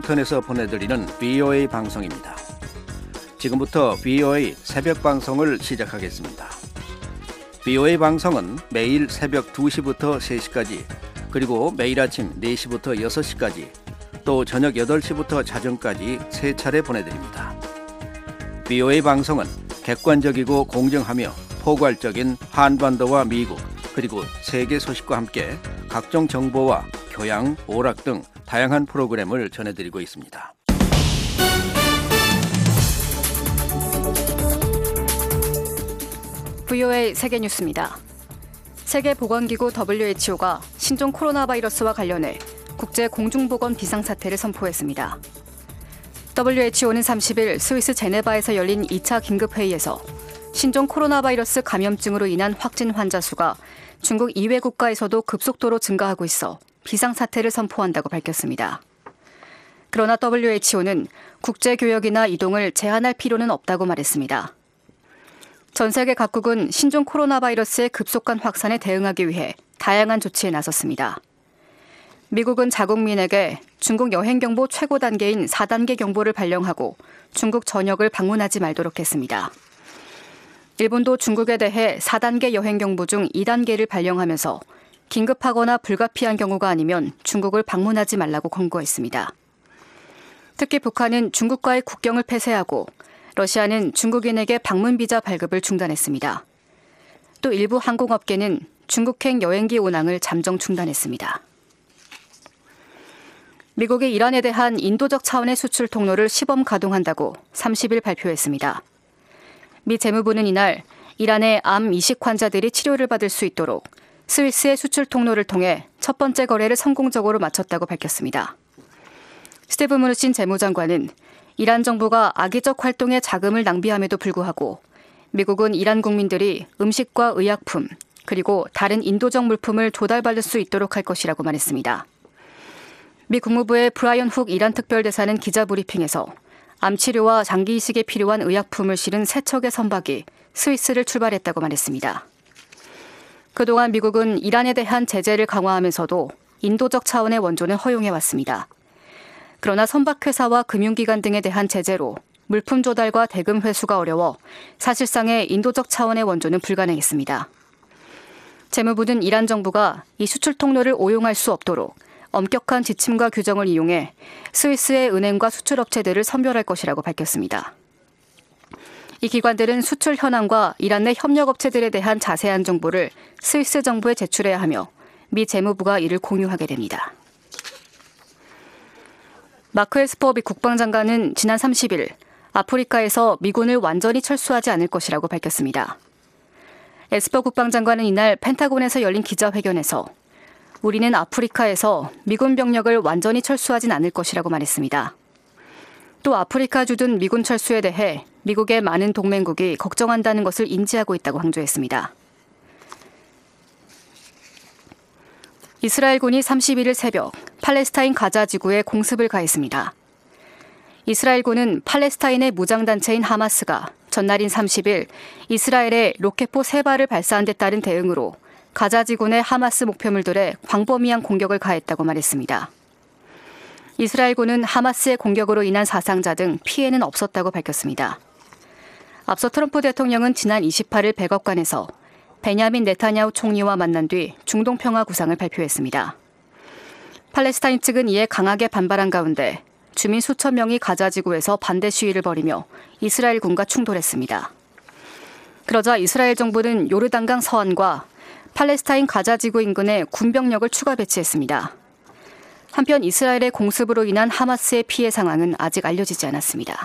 워싱턴에서 보내드리는 VOA 방송입니다. 지금부터 VOA 새벽 방송을 시작하겠습니다. VOA 방송은 매일 새벽 2시부터 3시까지, 그리고 매일 아침 4시부터 6시까지, 또 저녁 8시부터 자정까지 3차례 보내드립니다. VOA 방송은 객관적이고 공정하며 포괄적인 한반도와 미국, 그리고 세계 소식과 함께 각종 정보와 교양, 오락 등 다양한 프로그램을 전해드리고 있습니다. VOA 세계뉴스입니다. 세계보건기구 WHO가 신종 코로나 바이러스와 관련해 국제 공중보건 비상사태를 선포했습니다. WHO는 30일 스위스 제네바에서 열린 2차 긴급회의에서 신종 코로나 바이러스 감염증으로 인한 확진 환자 수가 중국 이외 국가에서도 급속도로 증가하고 있어 비상사태를 선포한다고 밝혔습니다. 그러나 WHO는 국제교역이나 이동을 제한할 필요는 없다고 말했습니다. 전 세계 각국은 신종 코로나 바이러스의 급속한 확산에 대응하기 위해 다양한 조치에 나섰습니다. 미국은 자국민에게 중국 여행경보 최고 단계인 4단계 경보를 발령하고 중국 전역을 방문하지 말도록 했습니다. 일본도 중국에 대해 4단계 여행경보 중 2단계를 발령하면서 긴급하거나 불가피한 경우가 아니면 중국을 방문하지 말라고 권고했습니다. 특히 북한은 중국과의 국경을 폐쇄하고 러시아는 중국인에게 방문 비자 발급을 중단했습니다. 또 일부 항공업계는 중국행 여행기 운항을 잠정 중단했습니다. 미국이 이란에 대한 인도적 차원의 수출 통로를 시범 가동한다고 30일 발표했습니다. 미 재무부는 이날 이란의 암 이식 환자들이 치료를 받을 수 있도록 스위스의 수출 통로를 통해 첫 번째 거래를 성공적으로 마쳤다고 밝혔습니다. 스티브 무누신 재무장관은 이란 정부가 악의적 활동에 자금을 낭비함에도 불구하고 미국은 이란 국민들이 음식과 의약품 그리고 다른 인도적 물품을 조달받을 수 있도록 할 것이라고 말했습니다. 미 국무부의 브라이언 훅 이란 특별대사는 기자 브리핑에서 암 치료와 장기 이식에 필요한 의약품을 실은 세 척의 선박이 스위스를 출발했다고 말했습니다. 그동안 미국은 이란에 대한 제재를 강화하면서도 인도적 차원의 원조는 허용해왔습니다. 그러나 선박회사와 금융기관 등에 대한 제재로 물품 조달과 대금 회수가 어려워 사실상의 인도적 차원의 원조는 불가능했습니다. 재무부는 이란 정부가 이 수출 통로를 오용할 수 없도록 엄격한 지침과 규정을 이용해 스위스의 은행과 수출업체들을 선별할 것이라고 밝혔습니다. 이 기관들은 수출 현황과 이란 내 협력업체들에 대한 자세한 정보를 스위스 정부에 제출해야 하며 미 재무부가 이를 공유하게 됩니다. 마크 에스퍼 미 국방장관은 지난 30일 아프리카에서 미군을 완전히 철수하지 않을 것이라고 밝혔습니다. 에스퍼 국방장관은 이날 펜타곤에서 열린 기자회견에서 우리는 아프리카에서 미군 병력을 완전히 철수하진 않을 것이라고 말했습니다. 또 아프리카 주둔 미군 철수에 대해 미국의 많은 동맹국이 걱정한다는 것을 인지하고 있다고 강조했습니다. 이스라엘군이 31일 새벽 팔레스타인 가자 지구에 공습을 가했습니다. 이스라엘군은 팔레스타인의 무장단체인 하마스가 전날인 30일 이스라엘에 로켓포 3발을 발사한 데 따른 대응으로 가자 지구 내 하마스 목표물들에 광범위한 공격을 가했다고 말했습니다. 이스라엘군은 하마스의 공격으로 인한 사상자 등 피해는 없었다고 밝혔습니다. 앞서 트럼프 대통령은 지난 28일 백악관에서 베냐민 네타냐후 총리와 만난 뒤 중동 평화 구상을 발표했습니다. 팔레스타인 측은 이에 강하게 반발한 가운데 주민 수천 명이 가자 지구에서 반대 시위를 벌이며 이스라엘군과 충돌했습니다. 그러자 이스라엘 정부는 요르단강 서안과 팔레스타인 가자 지구 인근에 군병력을 추가 배치했습니다. 한편 이스라엘의 공습으로 인한 하마스의 피해 상황은 아직 알려지지 않았습니다.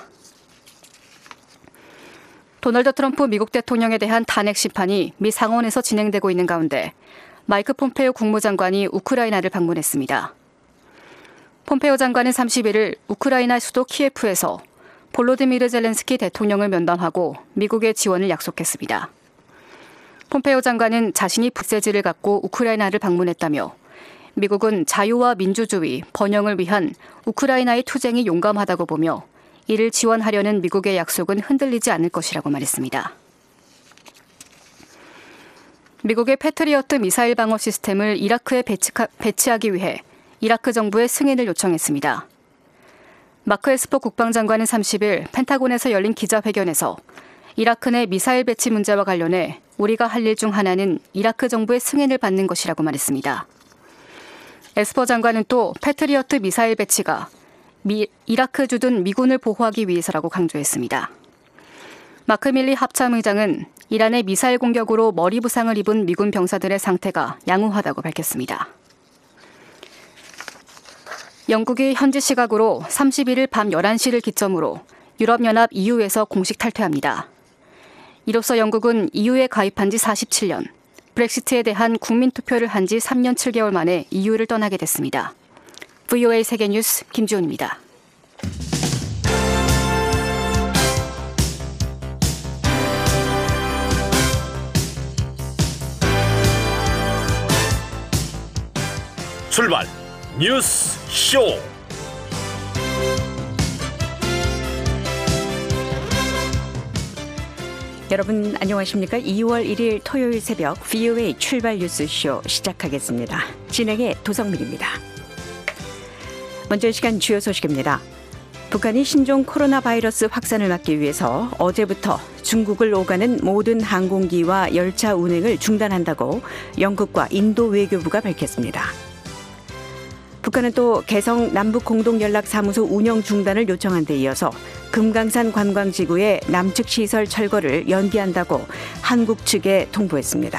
도널드 트럼프 미국 대통령에 대한 탄핵 심판이 미 상원에서 진행되고 있는 가운데 마이크 폼페이오 국무장관이 우크라이나를 방문했습니다. 폼페이오 장관은 31일 우크라이나 수도 키예프에서 볼로디미르 젤렌스키 대통령을 면담하고 미국의 지원을 약속했습니다. 폼페이오 장관은 자신이 부세지를 갖고 우크라이나를 방문했다며 미국은 자유와 민주주의, 번영을 위한 우크라이나의 투쟁이 용감하다고 보며 이를 지원하려는 미국의 약속은 흔들리지 않을 것이라고 말했습니다. 미국의 패트리어트 미사일 방어 시스템을 이라크에 배치하기 위해 이라크 정부의 승인을 요청했습니다. 마크 에스퍼 국방장관은 30일 펜타곤에서 열린 기자회견에서 이라크 내 미사일 배치 문제와 관련해 우리가 할 일 중 하나는 이라크 정부의 승인을 받는 것이라고 말했습니다. 에스퍼 장관은 또 패트리어트 미사일 배치가 이라크 주둔 미군을 보호하기 위해서라고 강조했습니다. 마크 밀리 합참의장은 이란의 미사일 공격으로 머리 부상을 입은 미군 병사들의 상태가 양호하다고 밝혔습니다. 영국이 현지 시각으로 31일 밤 11시를 기점으로 유럽연합 EU에서 공식 탈퇴합니다. 이로써 영국은 EU에 가입한 지 47년, 브렉시트에 대한 국민투표를 한 지 3년 7개월 만에 EU를 떠나게 됐습니다. VOA 세계뉴스 김지훈입니다. 출발 뉴스 쇼. 여러분 안녕하십니까? 2월 1일 토요일 새벽 VOA 출발 뉴스 쇼 시작하겠습니다. 진행의 도성민입니다. 먼저 이 시간 주요 소식입니다. 북한이 신종 코로나 바이러스 확산을 막기 위해서 어제부터 중국을 오가는 모든 항공기와 열차 운행을 중단한다고 영국과 인도 외교부가 밝혔습니다. 북한은 또 개성 남북공동연락사무소 운영 중단을 요청한 데 이어서 금강산 관광지구의 남측 시설 철거를 연기한다고 한국 측에 통보했습니다.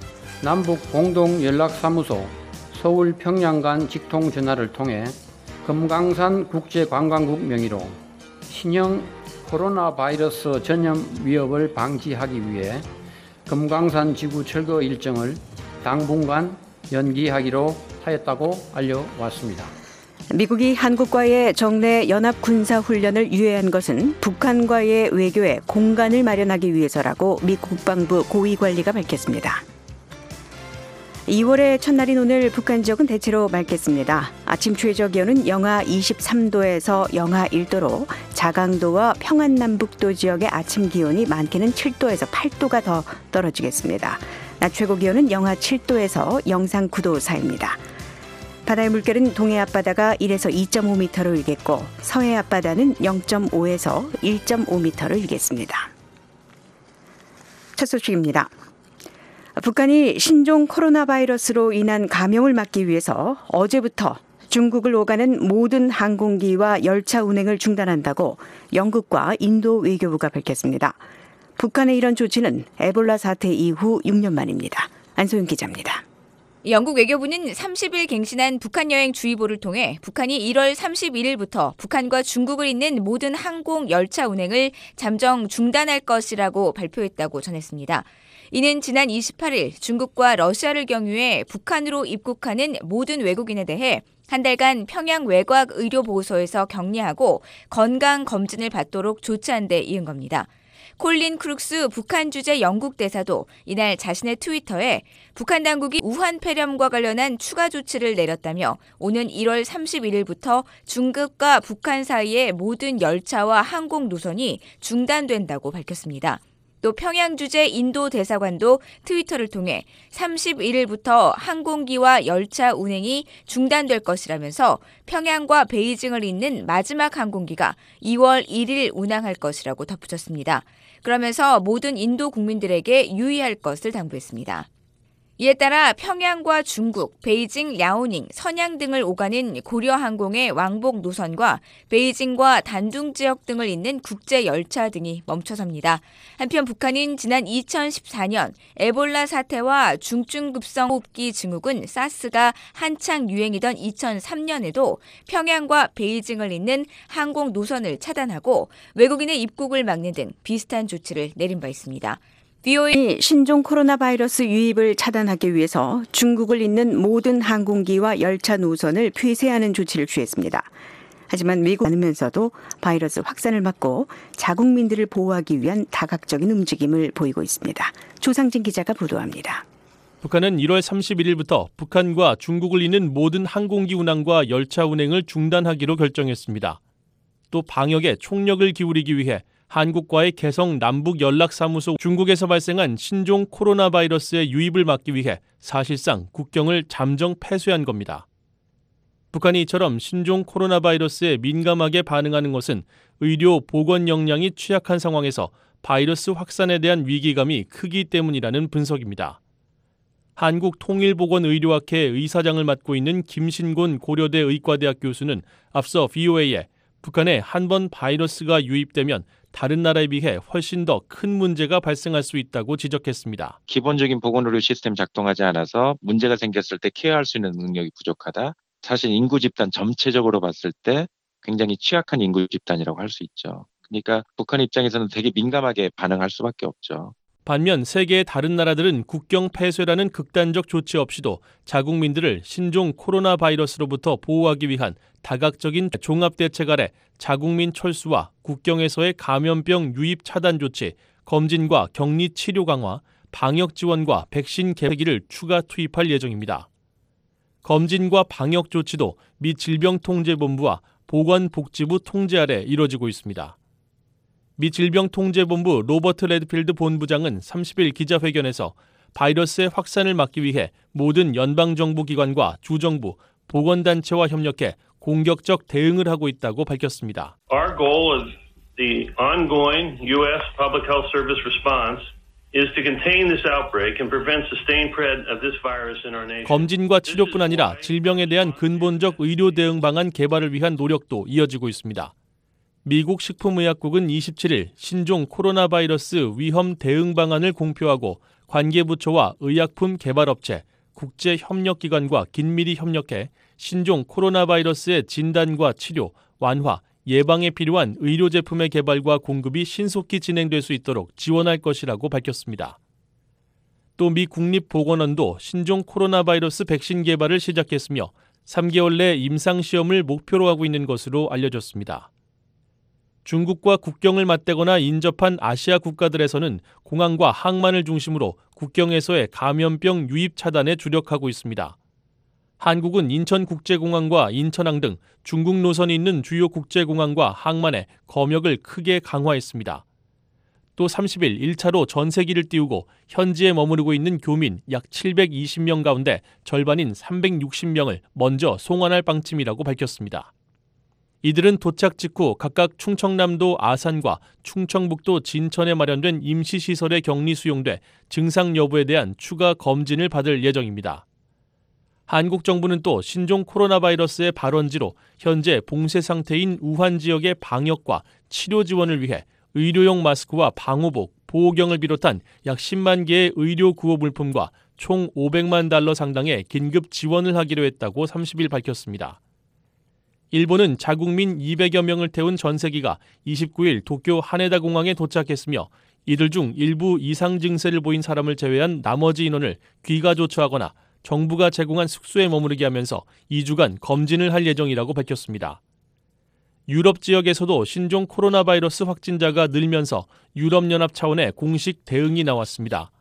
남북공동연락사무소 서울 평양 간 직통 전화를 통해 금강산 국제관광국 명의로 신형 코로나 바이러스 전염 위협을 방지하기 위해 금강산 지구 철거 일정을 당분간 연기하기로 하였다고 알려왔습니다. 미국이 한국과의 정례 연합 군사훈련을 유예한 것은 북한과의 외교에 공간을 마련하기 위해서라고 미 국방부 고위관리가 밝혔습니다. 2월의 첫날인 오늘 북한 지역은 대체로 맑겠습니다. 아침 최저기온은 영하 23도에서 영하 1도로 자강도와 평안남북도 지역의 아침 기온이 많게는 7도에서 8도가 더 떨어지겠습니다. 낮 최고 기온은 영하 7도에서 영상 9도 사이입니다. 바다의 물결은 동해 앞바다가 1에서 2.5m로 일겠고 서해 앞바다는 0.5에서 1.5m로 일겠습니다. 첫 소식입니다. 북한이 신종 코로나 바이러스로 인한 감염을 막기 위해서 어제부터 중국을 오가는 모든 항공기와 열차 운행을 중단한다고 영국과 인도 외교부가 밝혔습니다. 북한의 이런 조치는 에볼라 사태 이후 6년 만입니다. 안소영 기자입니다. 영국 외교부는 30일 갱신한 북한 여행 주의보를 통해 북한이 1월 31일부터 북한과 중국을 잇는 모든 항공 열차 운행을 잠정 중단할 것이라고 발표했다고 전했습니다. 이는 지난 28일 중국과 러시아를 경유해 북한으로 입국하는 모든 외국인에 대해 한 달간 평양 외곽의료보호소에서 격리하고 건강검진을 받도록 조치한 데 이은 겁니다. 콜린 크룩스 북한 주재 영국 대사도 이날 자신의 트위터에 북한 당국이 우한 폐렴과 관련한 추가 조치를 내렸다며 오는 1월 31일부터 중국과 북한 사이의 모든 열차와 항공 노선이 중단된다고 밝혔습니다. 또 평양 주재 인도 대사관도 트위터를 통해 31일부터 항공기와 열차 운행이 중단될 것이라면서 평양과 베이징을 잇는 마지막 항공기가 2월 1일 운항할 것이라고 덧붙였습니다. 그러면서 모든 인도 국민들에게 유의할 것을 당부했습니다. 이에 따라 평양과 중국, 베이징, 랴오닝, 선양 등을 오가는 고려항공의 왕복 노선과 베이징과 단둥 지역 등을 잇는 국제 열차 등이 멈춰섭니다. 한편 북한은 지난 2014년 에볼라 사태와 중증급성 호흡기 증후군 사스가 한창 유행이던 2003년에도 평양과 베이징을 잇는 항공 노선을 차단하고 외국인의 입국을 막는 등 비슷한 조치를 내린 바 있습니다. VOA 신종 코로나 바이러스 유입을 차단하기 위해서 중국을 잇는 모든 항공기와 열차 노선을 폐쇄하는 조치를 취했습니다. 하지만 미국은 않으면서도 바이러스 확산을 막고 자국민들을 보호하기 위한 다각적인 움직임을 보이고 있습니다. 조상진 기자가 보도합니다. 북한은 1월 31일부터 북한과 중국을 잇는 모든 항공기 운항과 열차 운행을 중단하기로 결정했습니다. 또 방역에 총력을 기울이기 위해 한국과의 개성 남북연락사무소 중국에서 발생한 신종 코로나 바이러스의 유입을 막기 위해 사실상 국경을 잠정 폐쇄한 겁니다. 북한이 이처럼 신종 코로나 바이러스에 민감하게 반응하는 것은 의료 보건 역량이 취약한 상황에서 바이러스 확산에 대한 위기감이 크기 때문이라는 분석입니다. 한국통일보건의료학회 의사장을 맡고 있는 김신곤 고려대 의과대학 교수는 앞서 VOA에 북한에 한 번 바이러스가 유입되면 다른 나라에 비해 훨씬 더 큰 문제가 발생할 수 있다고 지적했습니다. 기본적인 보건의료 시스템 작동하지 않아서 문제가 생겼을 때 케어할 수 있는 능력이 부족하다. 사실 인구 집단 전체적으로 봤을 때 굉장히 취약한 인구 집단이라고 할 수 있죠. 그러니까 북한 입장에서는 되게 민감하게 반응할 수밖에 없죠. 반면 세계의 다른 나라들은 국경 폐쇄라는 극단적 조치 없이도 자국민들을 신종 코로나 바이러스로부터 보호하기 위한 다각적인 종합대책 아래 자국민 철수와 국경에서의 감염병 유입 차단 조치, 검진과 격리 치료 강화, 방역 지원과 백신 개폐기를 추가 투입할 예정입니다. 검진과 방역 조치도 미 질병통제본부와 보건복지부 통제 아래 이뤄지고 있습니다. 미 질병통제본부 로버트 레드필드 본부장은 30일 기자회견에서 바이러스의 확산을 막기 위해 모든 연방정부기관과 주정부, 보건단체와 협력해 공격적 대응을 하고 있다고 밝혔습니다. Our goal of the ongoing U.S. Public Health Service response is to contain this outbreak and prevent sustained spread of this virus in our nation. 검진과 치료뿐 아니라 질병에 대한 근본적 의료 대응 방안 개발을 위한 노력도 이어지고 있습니다. 미국 식품의약국은 27일 신종 코로나 바이러스 위험 대응 방안을 공표하고 관계부처와 의약품 개발업체, 국제협력기관과 긴밀히 협력해 신종 코로나 바이러스의 진단과 치료, 완화, 예방에 필요한 의료제품의 개발과 공급이 신속히 진행될 수 있도록 지원할 것이라고 밝혔습니다. 또 미 국립보건원도 신종 코로나 바이러스 백신 개발을 시작했으며 3개월 내 임상시험을 목표로 하고 있는 것으로 알려졌습니다. 중국과 국경을 맞대거나 인접한 아시아 국가들에서는 공항과 항만을 중심으로 국경에서의 감염병 유입 차단에 주력하고 있습니다. 한국은 인천국제공항과 인천항 등 중국 노선이 있는 주요 국제공항과 항만에 검역을 크게 강화했습니다. 또 30일 1차로 전세기를 띄우고 현지에 머무르고 있는 교민 약 720명 가운데 절반인 360명을 먼저 송환할 방침이라고 밝혔습니다. 이들은 도착 직후 각각 충청남도 아산과 충청북도 진천에 마련된 임시시설에 격리 수용돼 증상 여부에 대한 추가 검진을 받을 예정입니다. 한국 정부는 또 신종 코로나 바이러스의 발원지로 현재 봉쇄 상태인 우한 지역의 방역과 치료 지원을 위해 의료용 마스크와 방호복, 보호경을 비롯한 약 10만 개의 의료 구호 물품과 총 500만 달러 상당의 긴급 지원을 하기로 했다고 30일 밝혔습니다. 일본은 자국민 200여 명을 태운 전세기가 29일 도쿄 하네다 공항에 도착했으며 이들 중 일부 이상 증세를 보인 사람을 제외한 나머지 인원을 귀가 조처하거나 정부가 제공한 숙소에 머무르게 하면서 2주간 검진을 할 예정이라고 밝혔습니다. 유럽 지역에서도 신종 코로나 바이러스 확진자가 늘면서 유럽연합 차원의 공식 대응이 나왔습니다.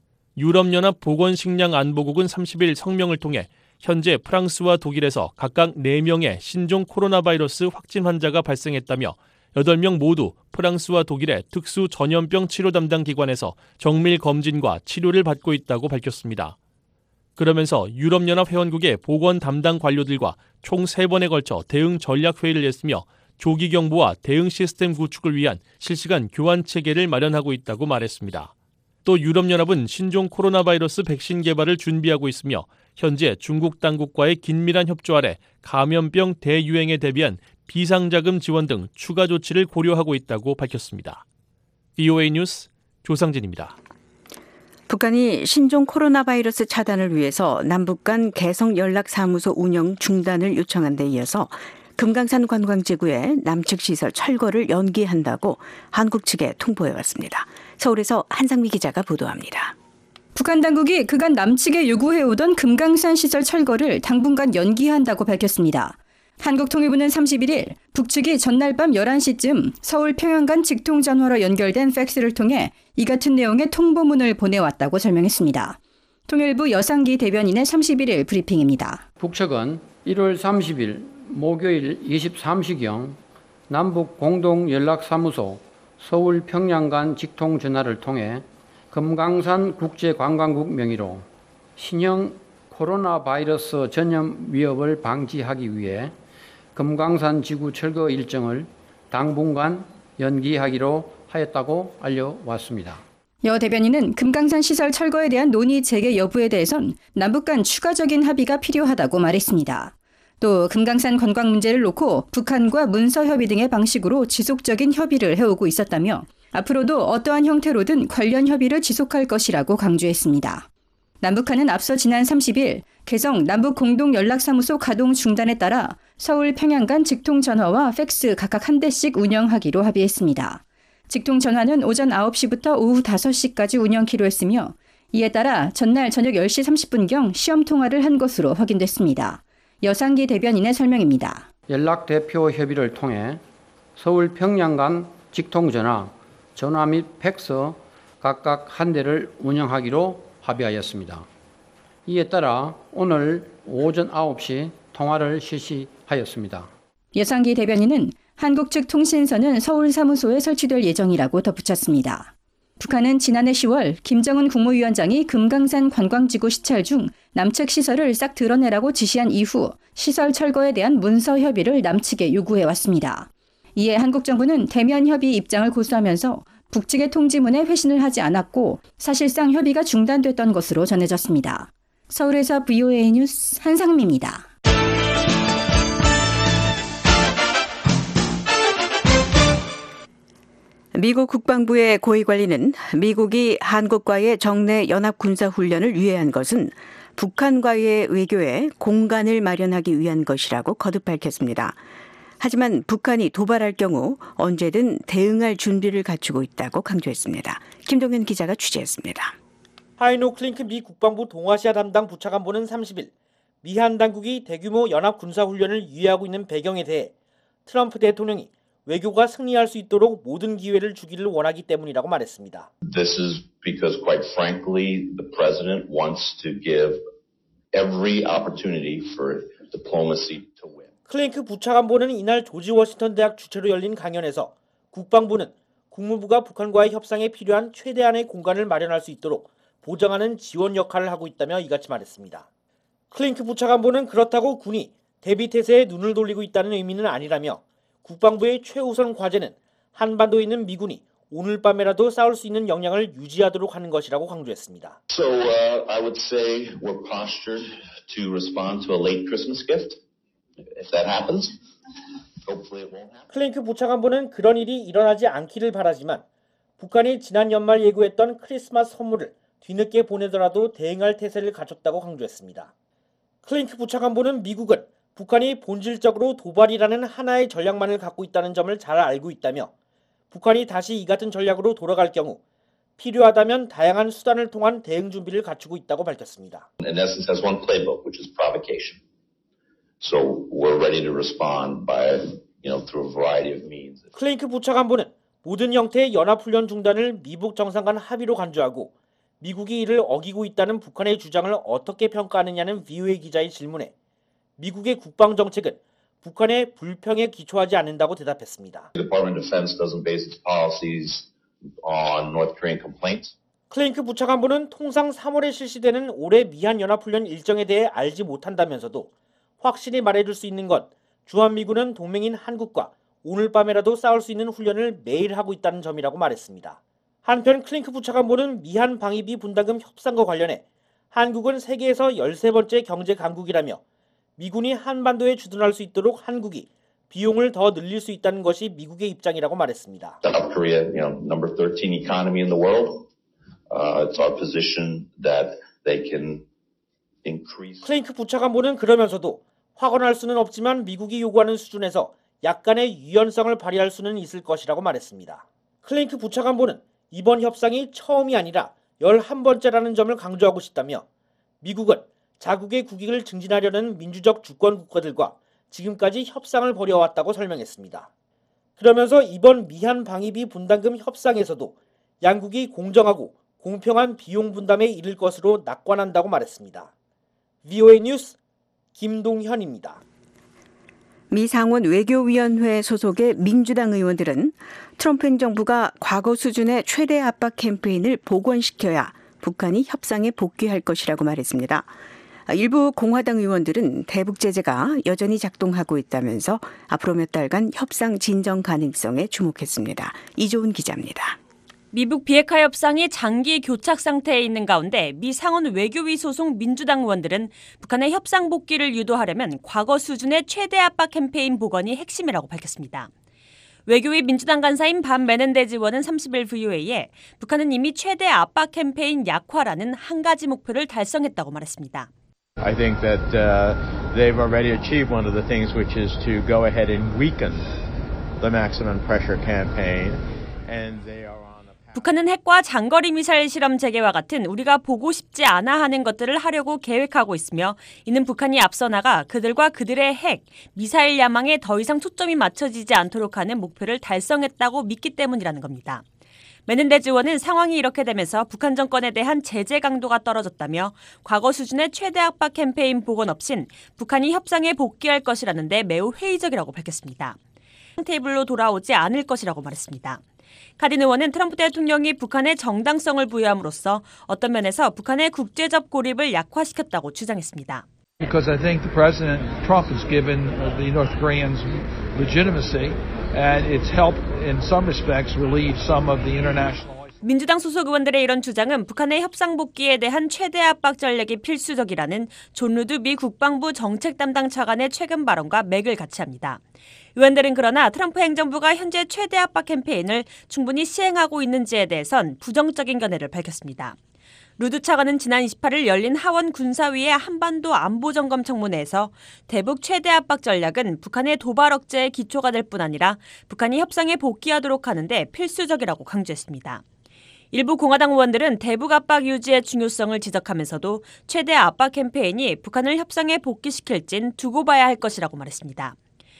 유럽연합 보건식량안보국은 30일 성명을 통해 현재 프랑스와 독일에서 각각 4명의 신종 코로나 바이러스 확진 환자가 발생했다며 8명 모두 프랑스와 독일의 특수 전염병 치료 담당 기관에서 정밀 검진과 치료를 받고 있다고 밝혔습니다. 그러면서 유럽연합 회원국의 보건 담당 관료들과 총 3번에 걸쳐 대응 전략 회의를 했으며 조기 경보와 대응 시스템 구축을 위한 실시간 교환 체계를 마련하고 있다고 말했습니다. 또 유럽연합은 신종 코로나 바이러스 백신 개발을 준비하고 있으며 현재 중국 당국과의 긴밀한 협조 아래 감염병 대유행에 대비한 비상자금 지원 등 추가 조치를 고려하고 있다고 밝혔습니다. VOA 뉴스 조상진입니다. 북한이 신종 코로나 바이러스 차단을 위해서 남북 간 개성 연락사무소 운영 중단을 요청한 데 이어서 금강산 관광지구의 남측 시설 철거를 연기한다고 한국 측에 통보해왔습니다. 서울에서 한상미 기자가 보도합니다. 북한 당국이 그간 남측에 요구해오던 금강산 시설 철거를 당분간 연기한다고 밝혔습니다. 한국통일부는 31일 북측이 전날 밤 11시쯤 서울 평양 간 직통전화로 연결된 팩스를 통해 이 같은 내용의 통보문을 보내왔다고 설명했습니다. 통일부 여상기 대변인의 31일 브리핑입니다. 북측은 1월 30일 목요일 23시경 남북 공동연락사무소 서울 평양 간 직통전화를 통해 금강산 국제관광국 명의로 신형 코로나 바이러스 전염 위협을 방지하기 위해 금강산 지구 철거 일정을 당분간 연기하기로 하였다고 알려왔습니다. 여 대변인은 금강산 시설 철거에 대한 논의 재개 여부에 대해선 남북 간 추가적인 합의가 필요하다고 말했습니다. 또 금강산 관광 문제를 놓고 북한과 문서 협의 등의 방식으로 지속적인 협의를 해오고 있었다며 앞으로도 어떠한 형태로든 관련 협의를 지속할 것이라고 강조했습니다. 남북한은 앞서 지난 30일 개성 남북공동연락사무소 가동 중단에 따라 서울 평양 간 직통전화와 팩스 각각 한 대씩 운영하기로 합의했습니다. 직통전화는 오전 9시부터 오후 5시까지 운영키로 했으며 이에 따라 전날 저녁 10시 30분경 시험 통화를 한 것으로 확인됐습니다. 여상기 대변인의 설명입니다. 연락대표 협의를 통해 서울 평양 간 직통전화, 전화 및 팩스 각각 한 대를 운영하기로 합의하였습니다. 이에 따라 오늘 오전 9시 통화를 실시하였습니다. 여상기 대변인은 한국 측 통신선은 서울 사무소에 설치될 예정이라고 덧붙였습니다. 북한은 지난해 10월 김정은 국무위원장이 금강산 관광지구 시찰 중 남측 시설을 싹 드러내라고 지시한 이후 시설 철거에 대한 문서 협의를 남측에 요구해왔습니다. 이에 한국 정부는 대면 협의 입장을 고수하면서 북측의 통지문에 회신을 하지 않았고 사실상 협의가 중단됐던 것으로 전해졌습니다. 서울에서 VOA 뉴스 한상미입니다. 미국 국방부의 고위관리는 미국이 한국과의 정례 연합군사훈련을 유예한 것은 북한과의 외교에 공간을 마련하기 위한 것이라고 거듭 밝혔습니다. 하지만 북한이 도발할 경우 언제든 대응할 준비를 갖추고 있다고 강조했습니다. 김동현 기자가 취재했습니다. 하이노 클링크 미 국방부 동아시아 담당 부차관보는 30일 미한 당국이 대규모 연합군사훈련을 유예하고 있는 배경에 대해 트럼프 대통령이 외교가 승리할 수 있도록 모든 기회를 주기를 원하기 때문이라고 말했습니다. This is because, quite frankly, the president wants to give every opportunity for diplomacy to win. 클링크 부차관보는 이날 조지 워싱턴 대학 주최로 열린 강연에서 국방부는 국무부가 북한과의 협상에 필요한 최대한의 공간을 마련할 수 있도록 보장하는 지원 역할을 하고 있다며 이같이 말했습니다. 클링크 부차관보는 그렇다고 군이 대비태세에 눈을 돌리고 있다는 의미는 아니라며 국방부의 최우선 과제는 한반도에 있는 미군이 오늘 밤에라도 싸울 수 있는 역량을 유지하도록 하는 것이라고 강조했습니다. So I would say we're postured to respond to a late Christmas gift. If that happens, hopefully it won't happen. 클링크 부차관보는 그런 일이 일어나지 않기를 바라지만 북한이 지난 연말 예고했던 크리스마스 선물을 뒤늦게 보내더라도 대응할 태세를 갖췄다고 강조했습니다. 클링크 부차관보는 미국은 북한이 본질적으로 도발이라는 하나의 전략만을 갖고 있다는 점을 잘 알고 있다며 북한이 다시 이 같은 전략으로 돌아갈 경우 필요하다면 다양한 수단을 통한 대응 준비를 갖추고 있다고 밝혔습니다. In essence, has one playbook, which is provocation. So we're ready to respond by, through a variety of means. 클링크 부차관보는 모든 형태의 연합훈련 중단을 미북 정상 간 합의로 간주하고 미국이 이를 어기고 있다는 북한의 주장을 어떻게 평가하느냐는 VOA 기자의 질문에 미국의 국방정책은 북한의 불평에 기초하지 않는다고 대답했습니다. The Department of Defense doesn't base its policies on North Korean complaints. 클링크 부차관보는 통상 3월에 실시되는 올해 미한 연합훈련 일정에 대해 알지 못한다면서도 확실히 말해줄 수 있는 건 주한미군은 동맹인 한국과 오늘 밤에라도 싸울 수 있는 훈련을 매일 하고 있다는 점이라고 말했습니다. 한편 클링크 부차관보는 미한 방위비 분담금 협상과 관련해 한국은 세계에서 13번째 경제 강국이라며 미군이 한반도에 주둔할 수 있도록 한국이 비용을 더 늘릴 수 있다는 것이 미국의 입장이라고 말했습니다. South Korea, number 13 economy in the world. It's our position that they can increase. 클링크 부차관보는 그러면서도 확언할 수는 없지만 미국이 요구하는 수준에서 약간의 유연성을 발휘할 수는 있을 것이라고 말했습니다. 클링크 부차관보는 이번 협상이 처음이 아니라 11번째라는 점을 강조하고 싶다며 미국은 자국의 국익을 증진하려는 민주적 주권 국가들과 지금까지 협상을 벌여왔다고 설명했습니다. 그러면서 이번 미한 방위비 분담금 협상에서도 양국이 공정하고 공평한 비용 분담에 이를 것으로 낙관한다고 말했습니다. VOA 뉴스 김동현입니다. 미 상원 외교위원회 소속의 민주당 의원들은 트럼프 행정부가 과거 수준의 최대 압박 캠페인을 복원시켜야 북한이 협상에 복귀할 것이라고 말했습니다. 일부 공화당 의원들은 대북 제재가 여전히 작동하고 있다면서 앞으로 몇 달간 협상 진정 가능성에 주목했습니다. 이조은 기자입니다. 미북 비핵화 협상이 장기 교착 상태에 있는 가운데 미 상원 외교위 소속 민주당 의원들은 북한의 협상 복귀를 유도하려면 과거 수준의 최대 압박 캠페인 복원이 핵심이라고 밝혔습니다. 외교위 민주당 간사인 반 메넨데즈 의원은 30일 VOA에 북한은 이미 최대 압박 캠페인 약화라는 한 가지 목표를 달성했다고 말했습니다. I think that they've already achieved one of the things, which is to go ahead and weaken the maximum pressure campaign, and they are on a path. 북한은 핵과 장거리 미사일 실험 재개와 같은 우리가 보고 싶지 않아 하는 것들을 하려고 계획하고 있으며 이는 북한이 앞서 나가 그들과 그들의 핵, 미사일 야망에 더 이상 초점이 맞춰지지 않도록 하는 목표를 달성했다고 믿기 때문이라는 겁니다. 메넨데즈 의원은 상황이 이렇게 되면서 북한 정권에 대한 제재 강도가 떨어졌다며 과거 수준의 최대 압박 캠페인 복원 없인 북한이 협상에 복귀할 것이라는데 매우 회의적이라고 밝혔습니다. 테이블로 돌아오지 않을 것이라고 말했습니다. 카딘 의원은 트럼프 대통령이 북한에 정당성을 부여함으로써 어떤 면에서 북한의 국제적 고립을 약화시켰다고 주장했습니다. Because I think the President Trump has given the North Koreans legitimacy, and it's helped in some respects relieve some of the international. 민주당 소속 의원들의 이런 주장은 북한의 협상 복귀에 대한 최대 압박 전략이 필수적이라는 존 루드 미 국방부 정책 담당 차관의 최근 발언과 맥을 같이 합니다. 의원들은 그러나 트럼프 행정부가 현재 최대 압박 캠페인을 충분히 시행하고 있는지에 대해선 부정적인 견해를 밝혔습니다. 루드 차관은 지난 28일 열린 하원 군사위의 한반도 안보점검 청문회에서 대북 최대 압박 전략은 북한의 도발 억제에 기초가 될 뿐 아니라 북한이 협상에 복귀하도록 하는데 필수적이라고 강조했습니다. 일부 공화당 의원들은 대북 압박 유지의 중요성을 지적하면서도 최대 압박 캠페인이 북한을 협상에 복귀시킬진 두고 봐야 할 것이라고 말했습니다.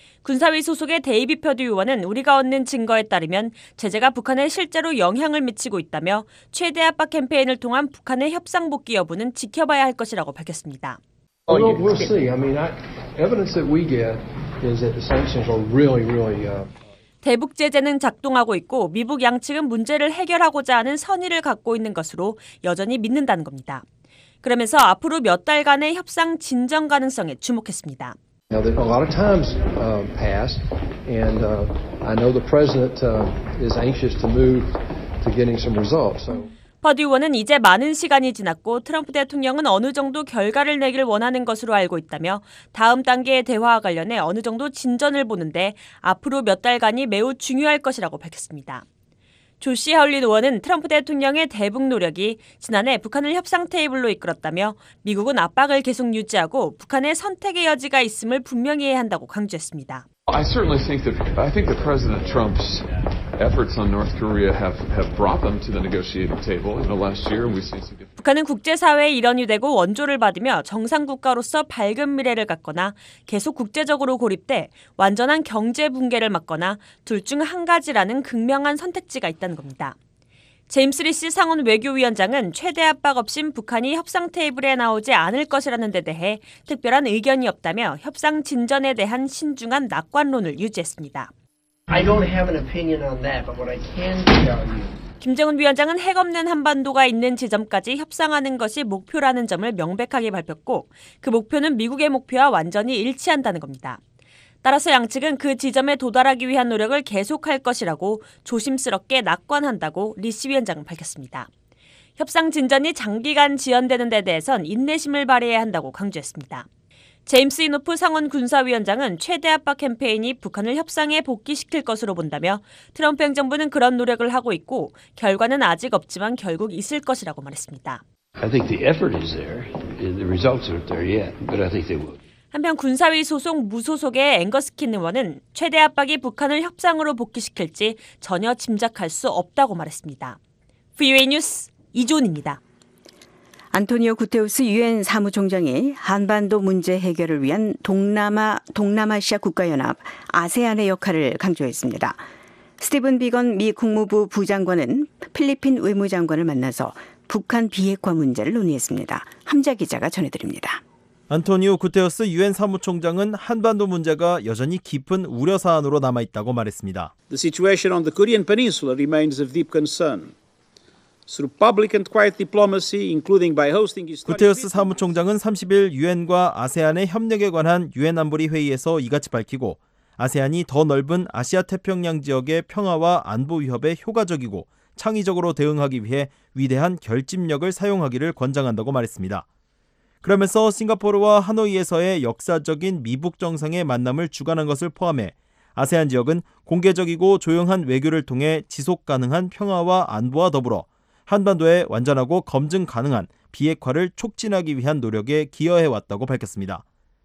군사위 소속의 데이비 퍼듀 의원은 우리가 얻는 증거에 따르면 제재가 북한에 실제로 영향을 미치고 있다며 최대 압박 캠페인을 통한 북한의 협상 복귀 여부는 지켜봐야 할 것이라고 밝혔습니다. We'll see. I mean, evidence that we get is that the sanctions are really 대북 제재는 작동하고 있고 미북 양측은 문제를 해결하고자 하는 선의를 갖고 있는 것으로 여전히 믿는다는 겁니다. 그러면서 앞으로 몇 달간의 협상 진정 가능성에 주목했습니다. Now, a lot of times passed, and I know the president is anxious to move to getting some results. So. 퍼듀 의원은 이제 많은 시간이 지났고 트럼프 대통령은 어느 정도 결과를 내길 원하는 것으로 알고 있다며 다음 단계의 대화와 관련해 어느 정도 진전을 보는데 앞으로 몇 달간이 매우 중요할 것이라고 밝혔습니다. 조시 하울린 의원은 트럼프 대통령의 대북 노력이 지난해 북한을 협상 테이블로 이끌었다며 미국은 압박을 계속 유지하고 북한의 선택의 여지가 있음을 분명히 해야 한다고 강조했습니다. I think that President Trump's efforts on North Korea have brought them to the negotiating table. Last year we seen some. 북한은 국제사회의 일원이 되고 원조를 받으며 정상 국가로서 밝은 미래를 갖거나 계속 국제적으로 고립돼 완전한 경제 붕괴를 맞거나 둘 중 한 가지라는 극명한 선택지가 있다는 겁니다. 제임스 리시 상원 외교위원장은 최대 압박 없인 북한이 협상 테이블에 나오지 않을 것이라는 데 대해 특별한 의견이 없다며 협상 진전에 대한 신중한 낙관론을 유지했습니다. I don't have an opinion on that, but what I can tell you. 김정은 위원장은 핵 없는 한반도가 있는 지점까지 협상하는 것이 목표라는 점을 명백하게 밝혔고 그 목표는 미국의 목표와 완전히 일치한다는 겁니다. 따라서 양측은 그 지점에 도달하기 위한 노력을 계속할 것이라고 조심스럽게 낙관한다고 리시 위원장은 밝혔습니다. 협상 진전이 장기간 지연되는 데 대해선 인내심을 발휘해야 한다고 강조했습니다. 제임스 이노프 상원 군사위원장은 최대 압박 캠페인이 북한을 협상에 복귀시킬 것으로 본다며 트럼프 행정부는 그런 노력을 하고 있고 결과는 아직 없지만 결국 있을 것이라고 말했습니다. I think the effort is there. The results aren't there yet, but I think they will. 한편 군사위 소속 무소속의 앵거스킨 의원은 최대 압박이 북한을 협상으로 복귀시킬지 전혀 짐작할 수 없다고 말했습니다. VOA 뉴스 이조은입니다. 안토니오 구테우스 유엔 사무총장이 한반도 문제 해결을 위한 동남아시아 국가연합 아세안의 역할을 강조했습니다. 스티븐 비건 미 국무부 부장관은 필리핀 외무장관을 만나서 북한 비핵화 문제를 논의했습니다. 함자 기자가 전해드립니다. 안토니오 구테우스 유엔 사무총장은 한반도 문제가 여전히 깊은 우려 사안으로 남아있다고 말했습니다. The situation on the Korean Peninsula remains of deep concern. 구테러스 사무총장은 30일 유엔과 아세안의 협력에 관한 유엔 안보리 회의에서 이같이 밝히고 아세안이 더 넓은 아시아 태평양 지역의 평화와 안보 위협에 효과적이고 창의적으로 대응하기 위해 위대한 결집력을 사용하기를 권장한다고 말했습니다. 그러면서 싱가포르와 하노이에서의 역사적인 미북 정상의 만남을 주관한 것을 포함해 아세안 지역은 공개적이고 조용한 외교를 통해 지속 가능한 평화와 안보와 더불어 한반도의 완전하고 검증 가능한 비핵화를 촉진하기 위한 노력에 기여해왔다고 밝혔습니다.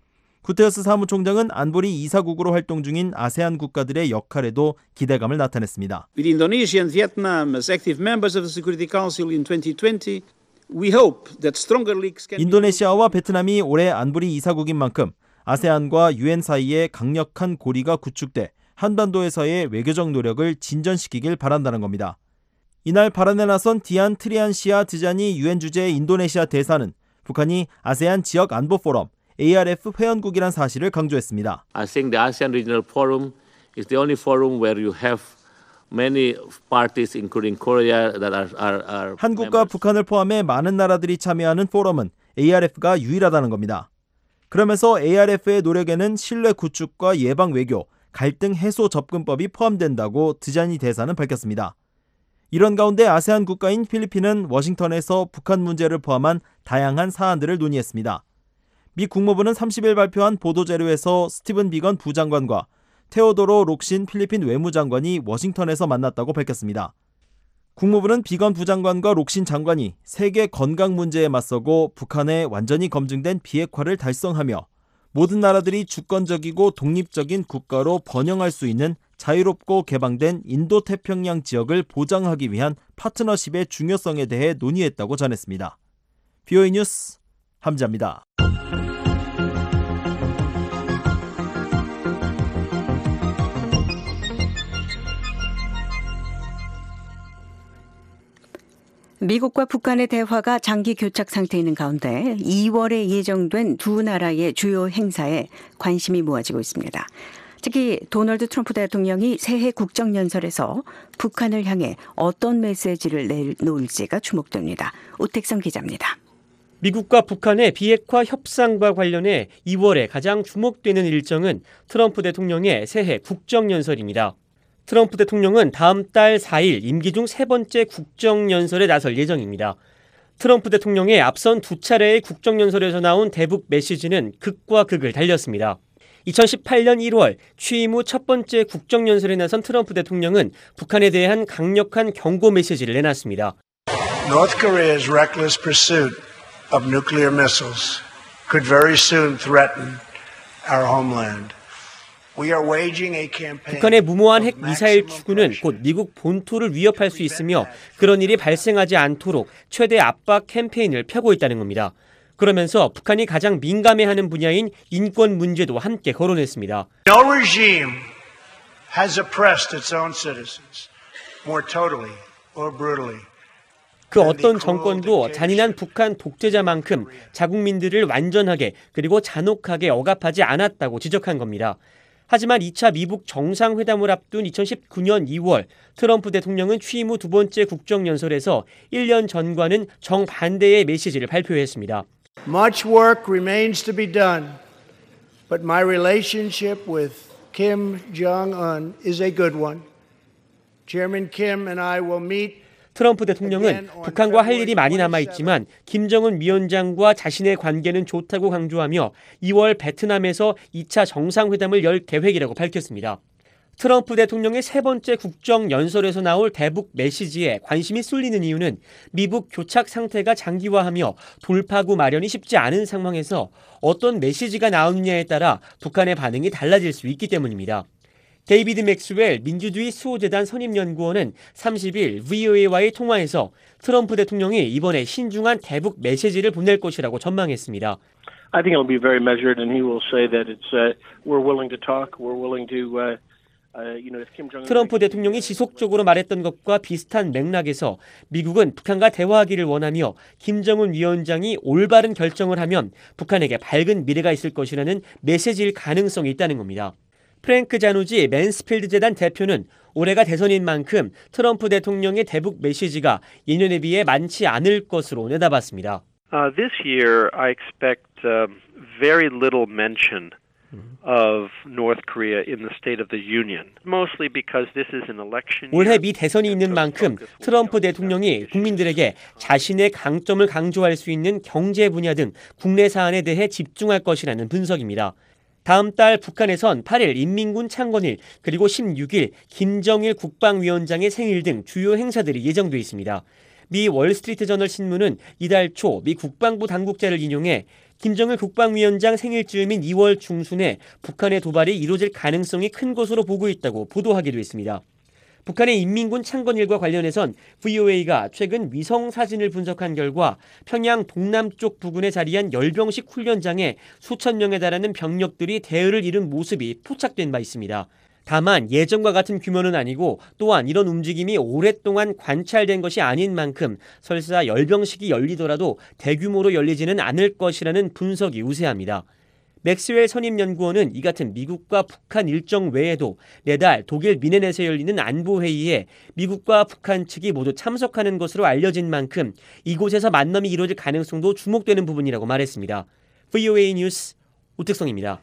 구테러스 사무총장은 안보리 이사국으로 활동 중인 아세안 국가들의 역할에도 기대감을 나타냈습니다. With Indonesia and Vietnam as active members of the Security Council in 2020, we hope that stronger links can. 인도네시아와 베트남이 올해 안보리 이사국인 만큼 아세안과 유엔 사이에 강력한 고리가 구축돼 한반도에서의 외교적 노력을 진전시키길 바란다는 겁니다. 이날 발언에 나선 디안 트리안시아 드자니 유엔 주재 인도네시아 대사는 북한이 아세안 지역 안보 포럼 ARF 회원국이란 사실을 강조했습니다. I think the ASEAN Regional Forum is the only forum where you have many parties, including Korea, that are 한국과 북한을 포함해 많은 나라들이 참여하는 포럼은 ARF가 유일하다는 겁니다. 그러면서 ARF의 노력에는 신뢰 구축과 예방 외교, 갈등 해소 접근법이 포함된다고 드자니 대사는 밝혔습니다. 이런 가운데 아세안 국가인 필리핀은 워싱턴에서 북한 문제를 포함한 다양한 사안들을 논의했습니다. 미 국무부는 30일 발표한 보도자료에서 스티븐 비건 부장관과 테오도로 록신 필리핀 외무장관이 워싱턴에서 만났다고 밝혔습니다. 국무부는 비건 부장관과 록신 장관이 세계 건강 문제에 맞서고 북한의 완전히 검증된 비핵화를 달성하며 모든 나라들이 주권적이고 독립적인 국가로 번영할 수 있는 자유롭고 개방된 인도태평양 지역을 보장하기 위한 파트너십의 중요성에 대해 논의했다고 전했습니다. BOA 뉴스 함지아입니다. 미국과 북한의 대화가 장기 교착 상태에 있는 가운데 2월에 예정된 두 나라의 주요 행사에 관심이 모아지고 있습니다. 특히 도널드 트럼프 대통령이 새해 국정연설에서 북한을 향해 어떤 메시지를 내놓을지가 주목됩니다. 우택성 기자입니다. 미국과 북한의 비핵화 협상과 관련해 2월에 가장 주목되는 일정은 트럼프 대통령의 새해 국정연설입니다. 트럼프 대통령은 다음 달 4일 임기 중 세 번째 국정연설에 나설 예정입니다. 트럼프 대통령의 앞선 두 차례의 국정연설에서 나온 대북 메시지는 극과 극을 달렸습니다. 2018년 1월 취임 후 첫 번째 국정연설에 나선 트럼프 대통령은 북한에 대한 강력한 경고 메시지를 내놨습니다. North Korea's reckless pursuit of nuclear missiles could very soon threaten our homeland. 북한의 무모한 핵 미사일 추구는 곧 미국 본토를 위협할 수 있으며 그런 일이 발생하지 않도록 최대 압박 캠페인을 펴고 있다는 겁니다. 그러면서 북한이 가장 민감해하는 분야인 인권 문제도 함께 거론했습니다. No regime has oppressed its own citizens more totally or brutally. 그 어떤 정권도 잔인한 북한 독재자만큼 자국민들을 완전하게 그리고 잔혹하게 억압하지 않았다고 지적한 겁니다. 하지만 2차 미북 정상회담을 앞둔 2019년 2월 트럼프 대통령은 취임 후 두 번째 국정연설에서 1년 전과는 정반대의 메시지를 발표했습니다. Much work remains to be done, but my relationship with Kim Jong-un is a good one. Chairman Kim and I will meet. 트럼프 대통령은 북한과 할 일이 많이 남아있지만 김정은 위원장과 자신의 관계는 좋다고 강조하며 2월 베트남에서 2차 정상회담을 열 계획이라고 밝혔습니다. 트럼프 대통령의 세 번째 국정연설에서 나올 대북 메시지에 관심이 쏠리는 이유는 미북 교착 상태가 장기화하며 돌파구 마련이 쉽지 않은 상황에서 어떤 메시지가 나오느냐에 따라 북한의 반응이 달라질 수 있기 때문입니다. 데이비드 맥스웰 민주주의 수호재단 선임연구원은 30일 VOA와의 통화에서 트럼프 대통령이 이번에 신중한 대북 메시지를 보낼 것이라고 전망했습니다. I think it'll be very measured, and he will say that it's we're willing to talk, we're willing to. 트럼프 대통령이 지속적으로 말했던 것과 비슷한 맥락에서 미국은 북한과 대화하기를 원하며 김정은 위원장이 올바른 결정을 하면 북한에게 밝은 미래가 있을 것이라는 메시지일 가능성이 있다는 겁니다. 프랭크 자누지 맨스필드 재단 대표는 올해가 대선인 만큼 트럼프 대통령의 대북 메시지가 예년에 비해 많지 않을 것으로 내다봤습니다. This year, I expect very little mention of North Korea in the State of the Union, mostly because this is an election year. 올해 미 대선이 있는 만큼 트럼프 대통령이 국민들에게 자신의 강점을 강조할 수 있는 경제 분야 등 국내 사안에 대해 집중할 것이라는 분석입니다. 다음 달 북한에선 8일 인민군 창건일 그리고 16일 김정일 국방위원장의 생일 등 주요 행사들이 예정돼 있습니다. 미 월스트리트 저널 신문은 이달 초 미 국방부 당국자를 인용해 김정일 국방위원장 생일쯤인 2월 중순에 북한의 도발이 이루어질 가능성이 큰 것으로 보고 있다고 보도하기도 했습니다. 북한의 인민군 창건일과 관련해선 VOA가 최근 위성 사진을 분석한 결과 평양 동남쪽 부근에 자리한 열병식 훈련장에 수천 명에 달하는 병력들이 대의를 이룬 모습이 포착된 바 있습니다. 다만 예전과 같은 규모는 아니고 또한 이런 움직임이 오랫동안 관찰된 것이 아닌 만큼 설사 열병식이 열리더라도 대규모로 열리지는 않을 것이라는 분석이 우세합니다. 맥스웰 선임연구원은 이 같은 미국과 북한 일정 외에도 내달 독일 미넨에서 열리는 안보회의에 미국과 북한 측이 모두 참석하는 것으로 알려진 만큼 이곳에서 만남이 이루어질 가능성도 주목되는 부분이라고 말했습니다. VOA 뉴스 오택성입니다.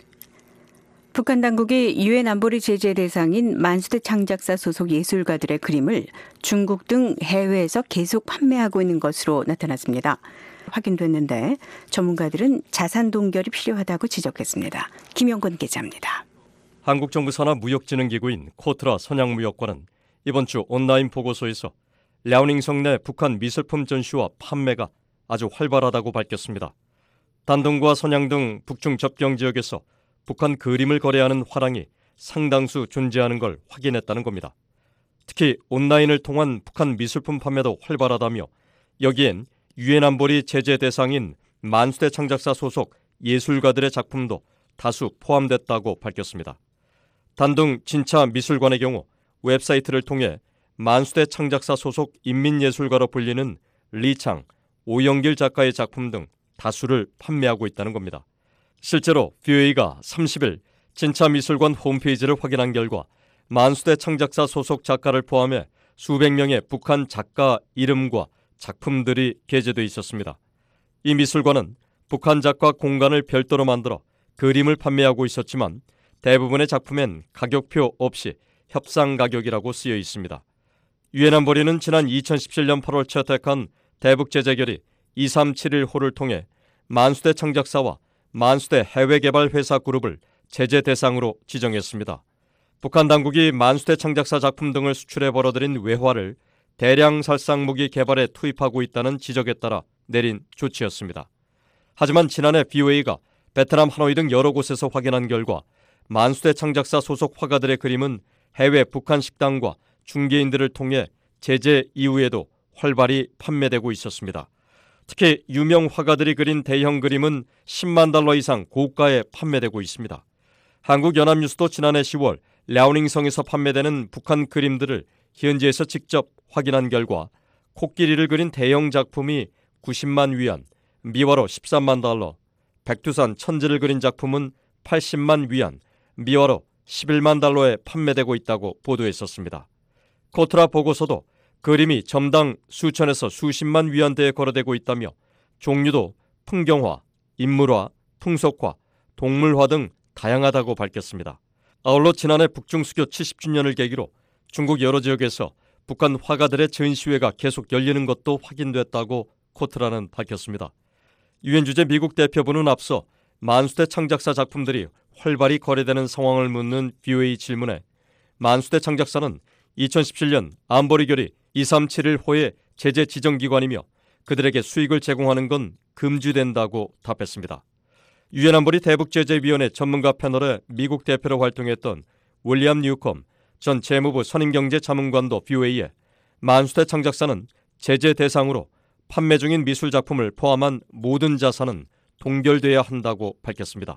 북한 당국이 유엔 안보리 제재 대상인 만수대 창작사 소속 예술가들의 그림을 중국 등 해외에서 계속 판매하고 있는 것으로 나타났습니다. 확인됐는데 전문가들은 자산 동결이 필요하다고 지적했습니다. 김영건 기자입니다. 한국정부산하무역진흥기구인 코트라 선양무역관은 이번 주 온라인 보고서에서 랴오닝성 내 북한 미술품 전시와 판매가 아주 활발하다고 밝혔습니다. 단둥과 선양 등 북중 접경 지역에서 북한 그림을 거래하는 화랑이 상당수 존재하는 걸 확인했다는 겁니다. 특히 온라인을 통한 북한 미술품 판매도 활발하다며 여기엔 유엔 안보리 제재 대상인 만수대 창작사 소속 예술가들의 작품도 다수 포함됐다고 밝혔습니다. 단둥 진차 미술관의 경우 웹사이트를 통해 만수대 창작사 소속 인민예술가로 불리는 리창, 오영길 작가의 작품 등 다수를 판매하고 있다는 겁니다. 실제로 VOA가 30일 진차미술관 홈페이지를 확인한 결과 만수대 창작사 소속 작가를 포함해 수백 명의 북한 작가 이름과 작품들이 게재돼 있었습니다. 이 미술관은 북한 작가 공간을 별도로 만들어 그림을 판매하고 있었지만 대부분의 작품엔 가격표 없이 협상 가격이라고 쓰여 있습니다. 유엔 안보리는 지난 2017년 8월 채택한 대북 제재 결의 2371호를 통해 만수대 창작사와 만수대 해외개발회사 그룹을 제재 대상으로 지정했습니다. 북한 당국이 만수대 창작사 작품 등을 수출해 벌어들인 외화를 대량 살상 무기 개발에 투입하고 있다는 지적에 따라 내린 조치였습니다. 하지만 지난해 VOA가 베트남 하노이 등 여러 곳에서 확인한 결과 만수대 창작사 소속 화가들의 그림은 해외 북한 식당과 중개인들을 통해 제재 이후에도 활발히 판매되고 있었습니다. 특히 유명 화가들이 그린 대형 그림은 10만 달러 이상 고가에 판매되고 있습니다. 한국연합뉴스도 지난해 10월 랴오닝성에서 판매되는 북한 그림들을 현지에서 직접 확인한 결과 코끼리를 그린 대형 작품이 90만 위안, 미화로 13만 달러, 백두산 천지를 그린 작품은 80만 위안, 미화로 11만 달러에 판매되고 있다고 보도했었습니다. 코트라 보고서도 그림이 점당 수천에서 수십만 위안대에 거래되고 있다며 종류도 풍경화, 인물화, 풍속화, 동물화 등 다양하다고 밝혔습니다. 아울러 지난해 북중 수교 70주년을 계기로 중국 여러 지역에서 북한 화가들의 전시회가 계속 열리는 것도 확인됐다고 코트라는 밝혔습니다. 유엔 주재 미국 대표부는 앞서 만수대 창작사 작품들이 활발히 거래되는 상황을 묻는 VOA 질문에 만수대 창작사는 2017년 안보리 결의 2371호의 제재 지정기관이며 그들에게 수익을 제공하는 건 금지된다고 답했습니다. 유엔 안보리 대북제재위원회 전문가 패널에 미국 대표로 활동했던 윌리엄 뉴컴 전 재무부 선임경제자문관도 VOA에 만수대 창작사는 제재 대상으로 판매 중인 미술작품을 포함한 모든 자산은 동결돼야 한다고 밝혔습니다.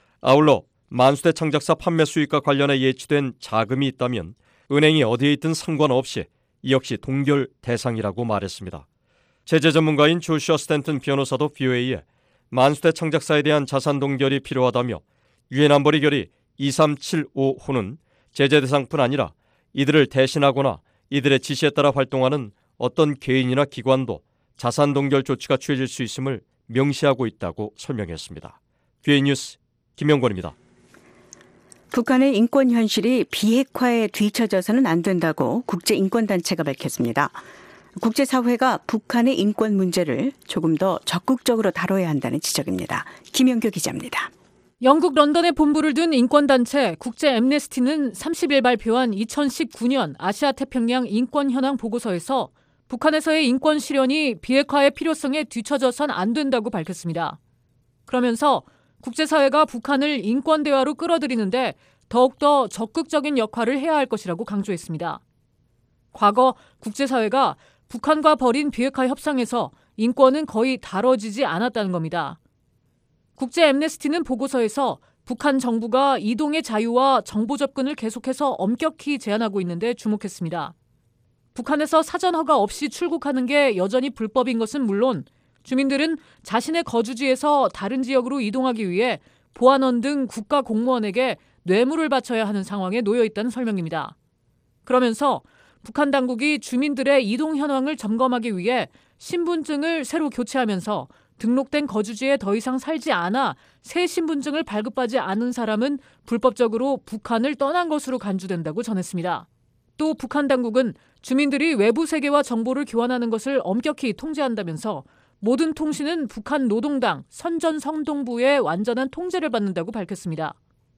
아울러 만수대 창작사 판매 수익과 관련해 예치된 자금이 있다면 은행이 어디에 있든 상관없이 이 역시 동결 대상이라고 말했습니다. 제재 전문가인 조슈아 스탠튼 변호사도 VOA에 만수대 창작사에 대한 자산 동결이 필요하다며 유엔 안보리 결의 2375호는 제재 대상뿐 아니라 이들을 대신하거나 이들의 지시에 따라 활동하는 어떤 개인이나 기관도 자산 동결 조치가 취해질 수 있음을 명시하고 있다고 설명했습니다. VA 뉴스 김영권입니다. 북한의 인권 현실이 비핵화에 뒤처져서는 안 된다고 국제인권단체가 밝혔습니다. 국제사회가 북한의 인권 문제를 조금 더 적극적으로 다뤄야 한다는 지적입니다. 김영규 기자입니다. 영국 런던에 본부를 둔 인권단체 국제 앰네스티는 30일 발표한 2019년 아시아태평양 인권 현황 보고서에서 북한에서의 인권 실현이 비핵화의 필요성에 뒤처져선 안 된다고 밝혔습니다. 그러면서 국제사회가 북한을 인권 대화로 끌어들이는데 더욱더 적극적인 역할을 해야 할 것이라고 강조했습니다. 과거 국제사회가 북한과 벌인 비핵화 협상에서 인권은 거의 다뤄지지 않았다는 겁니다. 국제 앰네스티는 보고서에서 북한 정부가 이동의 자유와 정보 접근을 계속해서 엄격히 제한하고 있는데 주목했습니다. 북한에서 사전 허가 없이 출국하는 게 여전히 불법인 것은 물론 주민들은 자신의 거주지에서 다른 지역으로 이동하기 위해 보안원 등 국가 공무원에게 뇌물을 바쳐야 하는 상황에 놓여 있다는 설명입니다. 그러면서 북한 당국이 주민들의 이동 현황을 점검하기 위해 신분증을 새로 교체하면서 등록된 거주지에 더 이상 살지 않아 새 신분증을 발급받지 않은 사람은 불법적으로 북한을 떠난 것으로 간주된다고 전했습니다. 또 북한 당국은 주민들이 외부 세계와 정보를 교환하는 것을 엄격히 통제한다면서 모든 통신은 북한 노동당 선전성동부의 완전한 통제를 받는다고 밝혔습니다.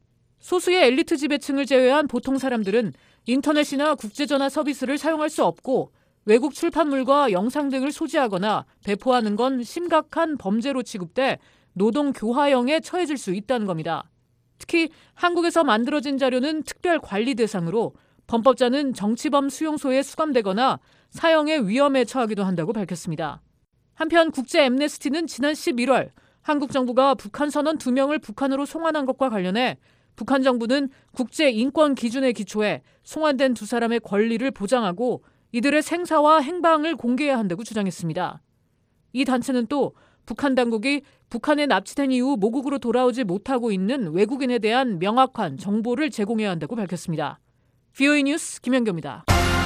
소수의 엘리트 지배층을 제외한 보통 사람들은 인터넷이나 국제전화 서비스를 사용할 수 없고 외국 출판물과 영상 등을 소지하거나 배포하는 건 심각한 범죄로 취급돼 노동 교화형에 처해질 수 있다는 겁니다. 특히 한국에서 만들어진 자료는 특별 관리 대상으로 범법자는 정치범 수용소에 수감되거나 사형의 위험에 처하기도 한다고 밝혔습니다. 한편 국제 앰네스티는 지난 11월 한국 정부가 북한 선원 2명을 북한으로 송환한 것과 관련해 북한 정부는 국제 인권 기준에 기초해 송환된 2사람의 권리를 보장하고 이들의 생사와 행방을 공개해야 한다고 주장했습니다. 이 단체는 또 북한 당국이 북한에 납치된 이후 모국으로 돌아오지 못하고 있는 외국인에 대한 명확한 정보를 제공해야 한다고 밝혔습니다. VOA 뉴스 김현교입니다.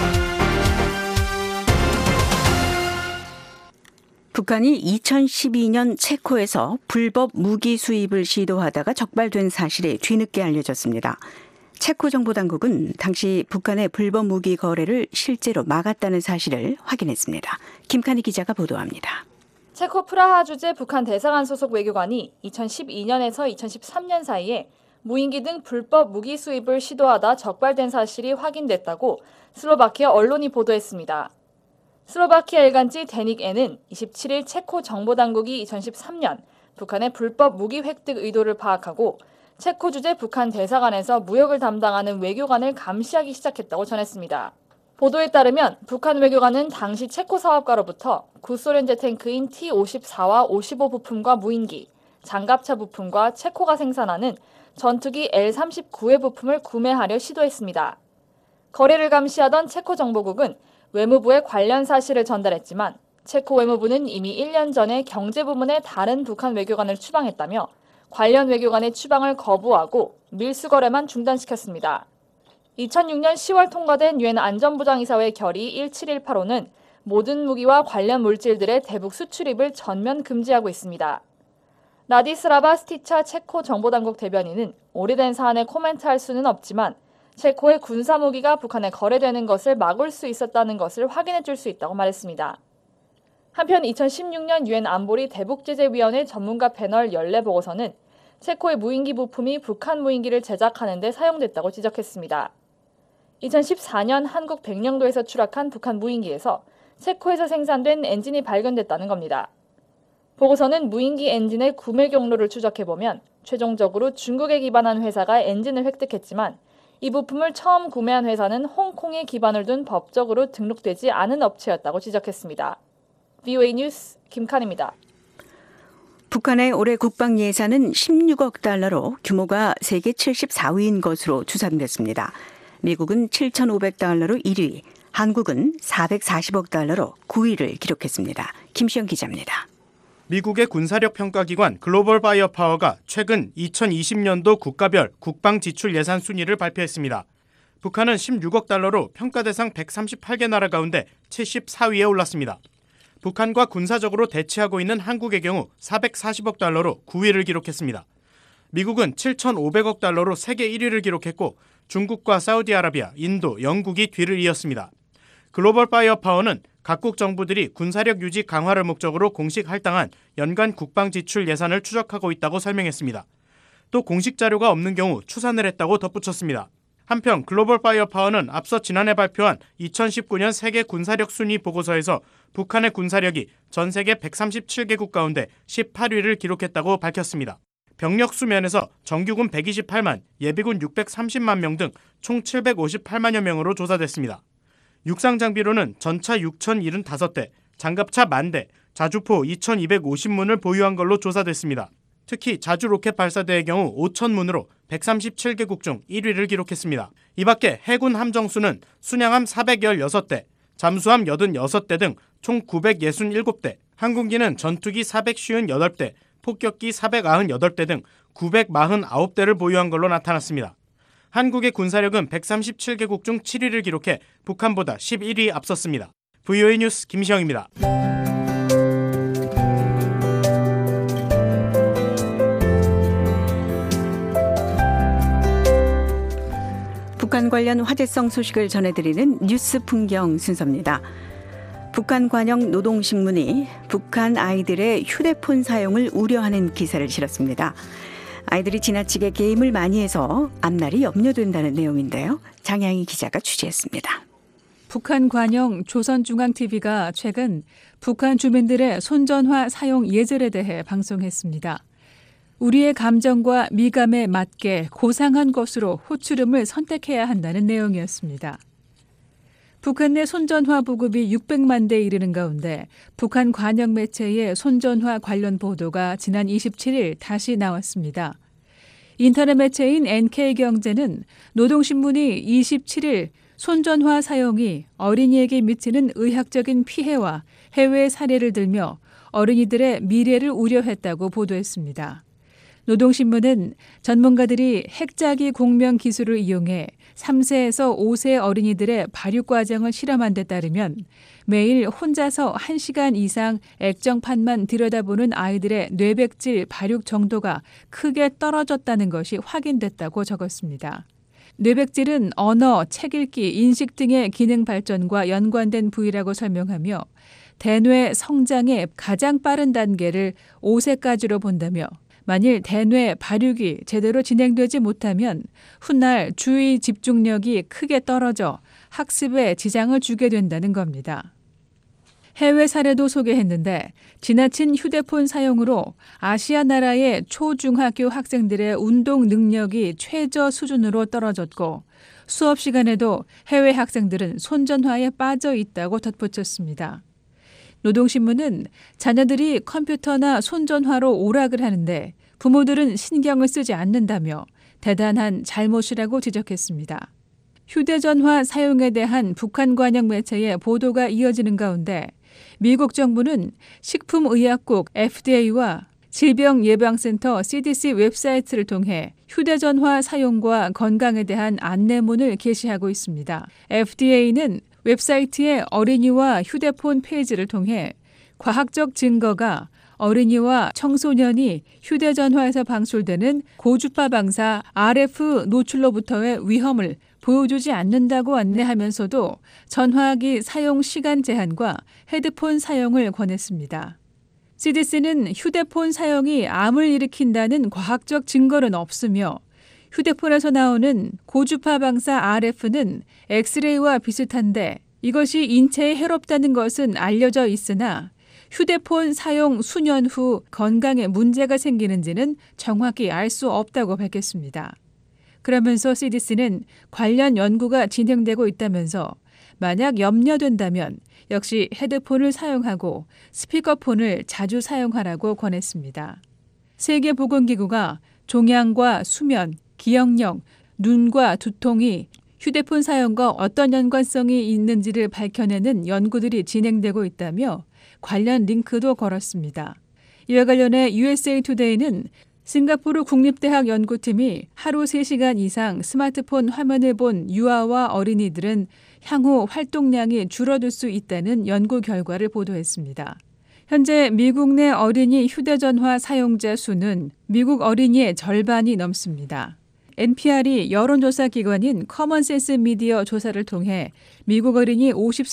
북한이 2012년 체코에서 불법 무기 수입을 시도하다가 적발된 사실이 뒤늦게 알려졌습니다. 체코 정부 당국은 당시 북한의 불법 무기 거래를 실제로 막았다는 사실을 확인했습니다. 김칸희 기자가 보도합니다. 체코 프라하 주재 북한 대사관 소속 외교관이 2012년에서 2013년 사이에 무인기 등 불법 무기 수입을 시도하다 적발된 사실이 확인됐다고 슬로바키아 언론이 보도했습니다. 슬로바키아 일간지 데닉에는 27일 체코 정보당국이 2013년 북한의 불법 무기 획득 의도를 파악하고 체코 주재 북한 대사관에서 무역을 담당하는 외교관을 감시하기 시작했다고 전했습니다. 보도에 따르면 북한 외교관은 당시 체코 사업가로부터 구소련제 탱크인 T-54와 55 부품과 무인기, 장갑차 부품과 체코가 생산하는 전투기 L-39의 부품을 구매하려 시도했습니다. 거래를 감시하던 체코 정보국은 외무부에 관련 사실을 전달했지만 체코 외무부는 이미 1년 전에 경제부문의 다른 북한 외교관을 추방했다며 관련 외교관의 추방을 거부하고 밀수 거래만 중단시켰습니다. 2006년 10월 통과된 유엔 안전보장이사회 결의 17185는 모든 무기와 관련 물질들의 대북 수출입을 전면 금지하고 있습니다. 라디스라바 스티차 체코 정보당국 대변인은 오래된 사안에 코멘트할 수는 없지만 체코의 군사무기가 북한에 거래되는 것을 막을 수 있었다는 것을 확인해 줄 수 있다고 말했습니다. 한편 2016년 유엔 안보리 대북제재위원회 전문가 패널 연례 보고서는 체코의 무인기 부품이 북한 무인기를 제작하는 데 사용됐다고 지적했습니다. 2014년 한국 백령도에서 추락한 북한 무인기에서 체코에서 생산된 엔진이 발견됐다는 겁니다. 보고서는 무인기 엔진의 구매 경로를 추적해보면 최종적으로 중국에 기반한 회사가 엔진을 획득했지만 이 부품을 처음 구매한 회사는 홍콩에 기반을 둔 법적으로 등록되지 않은 업체였다고 지적했습니다. VOA 뉴스 김칸입니다. 북한의 올해 국방 예산은 16억 달러로 규모가 세계 74위인 것으로 추산됐습니다. 미국은 7,500달러로 1위, 한국은 440억 달러로 9위를 기록했습니다. 김시영 기자입니다. 미국의 군사력 평가기관 글로벌 파이어 파워가 최근 2020년도 국가별 국방 지출 예산 순위를 발표했습니다. 북한은 16억 달러로 평가 대상 138개 나라 가운데 74위에 올랐습니다. 북한과 군사적으로 대치하고 있는 한국의 경우 440억 달러로 9위를 기록했습니다. 미국은 7,500억 달러로 세계 1위를 기록했고 중국과 사우디아라비아, 인도, 영국이 뒤를 이었습니다. 글로벌 파이어 파워는 각국 정부들이 군사력 유지 강화를 목적으로 공식 할당한 연간 국방 지출 예산을 추적하고 있다고 설명했습니다. 또 공식 자료가 없는 경우 추산을 했다고 덧붙였습니다. 한편 글로벌 파이어 파워는 앞서 지난해 발표한 2019년 세계 군사력 순위 보고서에서 북한의 군사력이 전 세계 137개국 가운데 18위를 기록했다고 밝혔습니다. 병력 수면에서 정규군 128만, 예비군 630만 명 등 총 758만여 명으로 조사됐습니다. 육상 장비로는 전차 6,075대, 장갑차 10,000대, 자주포 2,250문을 보유한 걸로 조사됐습니다. 특히 자주 로켓 발사대의 경우 5,000문으로 137개국 중 1위를 기록했습니다. 이 밖에 해군 함정수는 순양함 416대, 잠수함 86대 등 총 967대, 항공기는 전투기 458대, 폭격기 498대 등 949대를 보유한 걸로 나타났습니다. 한국의 군사력은 137개국 중 7위를 기록해 북한보다 11위 앞섰습니다. VOA 뉴스 김시영입니다. 북한 관련 화제성 소식을 전해드리는 뉴스 풍경 순서입니다. 북한 관영 노동신문이 북한 아이들의 휴대폰 사용을 우려하는 기사를 실었습니다. 아이들이 지나치게 게임을 많이 해서 앞날이 염려된다는 내용인데요. 장양희 기자가 취재했습니다. 북한 관영 조선중앙TV가 최근 북한 주민들의 손전화 사용 예절에 대해 방송했습니다. 우리의 감정과 미감에 맞게 고상한 것으로 호출음을 선택해야 한다는 내용이었습니다. 북한 내 손전화 보급이 600만 대에 이르는 가운데 북한 관영 매체의 손전화 관련 보도가 지난 27일 다시 나왔습니다. 인터넷 매체인 NK경제는 노동신문이 27일 손전화 사용이 어린이에게 미치는 의학적인 피해와 해외 사례를 들며 어린이들의 미래를 우려했다고 보도했습니다. 노동신문은 전문가들이 핵자기 공명 기술을 이용해 3세에서 5세 어린이들의 발육 과정을 실험한 데 따르면 매일 혼자서 1시간 이상 액정판만 들여다보는 아이들의 뇌백질 발육 정도가 크게 떨어졌다는 것이 확인됐다고 적었습니다. 뇌백질은 언어, 책 읽기, 인식 등의 기능 발전과 연관된 부위라고 설명하며 대뇌 성장의 가장 빠른 단계를 5세까지로 본다며 만일 대뇌 발육이 제대로 진행되지 못하면 훗날 주의 집중력이 크게 떨어져 학습에 지장을 주게 된다는 겁니다. 해외 사례도 소개했는데 지나친 휴대폰 사용으로 아시아 나라의 초중학교 학생들의 운동 능력이 최저 수준으로 떨어졌고 수업 시간에도 해외 학생들은 손전화에 빠져 있다고 덧붙였습니다. 노동신문은 자녀들이 컴퓨터나 손전화로 오락을 하는데 부모들은 신경을 쓰지 않는다며 대단한 잘못이라고 지적했습니다. 휴대전화 사용에 대한 북한 관영 매체의 보도가 이어지는 가운데 미국 정부는 식품의약국 FDA와 질병예방센터 CDC 웹사이트를 통해 휴대전화 사용과 건강에 대한 안내문을 게시하고 있습니다. FDA는 웹사이트의 어린이와 휴대폰 페이지를 통해 과학적 증거가 어린이와 청소년이 휴대전화에서 방출되는 고주파 방사 RF 노출로부터의 위험을 보여주지 않는다고 안내하면서도 전화기 사용 시간 제한과 헤드폰 사용을 권했습니다. CDC는 휴대폰 사용이 암을 일으킨다는 과학적 증거는 없으며 휴대폰에서 나오는 고주파 방사 RF는 엑스레이와 비슷한데 이것이 인체에 해롭다는 것은 알려져 있으나 휴대폰 사용 수년 후 건강에 문제가 생기는지는 정확히 알 수 없다고 밝혔습니다. 그러면서 CDC는 관련 연구가 진행되고 있다면서 만약 염려된다면 역시 헤드폰을 사용하고 스피커폰을 자주 사용하라고 권했습니다. 세계보건기구가 종양과 수면, 기억력, 눈과 두통이 휴대폰 사용과 어떤 연관성이 있는지를 밝혀내는 연구들이 진행되고 있다며 관련 링크도 걸었습니다. 이와 관련해 USA 투데이는 싱가포르 국립대학 연구팀이 하루 3시간 이상 스마트폰 화면을 본 유아와 어린이들은 향후 활동량이 줄어들 수 있다는 연구 결과를 보도했습니다. 현재 미국 내 어린이 휴대전화 사용자 수는 미국 어린이의 절반이 넘습니다. NPR이 여론조사 기관인 커먼센스 미디어 조사를 통해 미국 어린이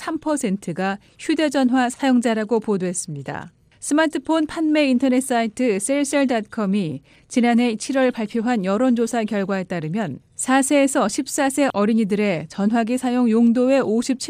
53%가 휴대전화 사용자라고 보도했습니다. 스마트폰 판매 인터넷 사이트 셀셀닷컴이 지난해 7월 발표한 여론조사 결과에 따르면 4세에서 14세 어린이들의 전화기 사용 용도의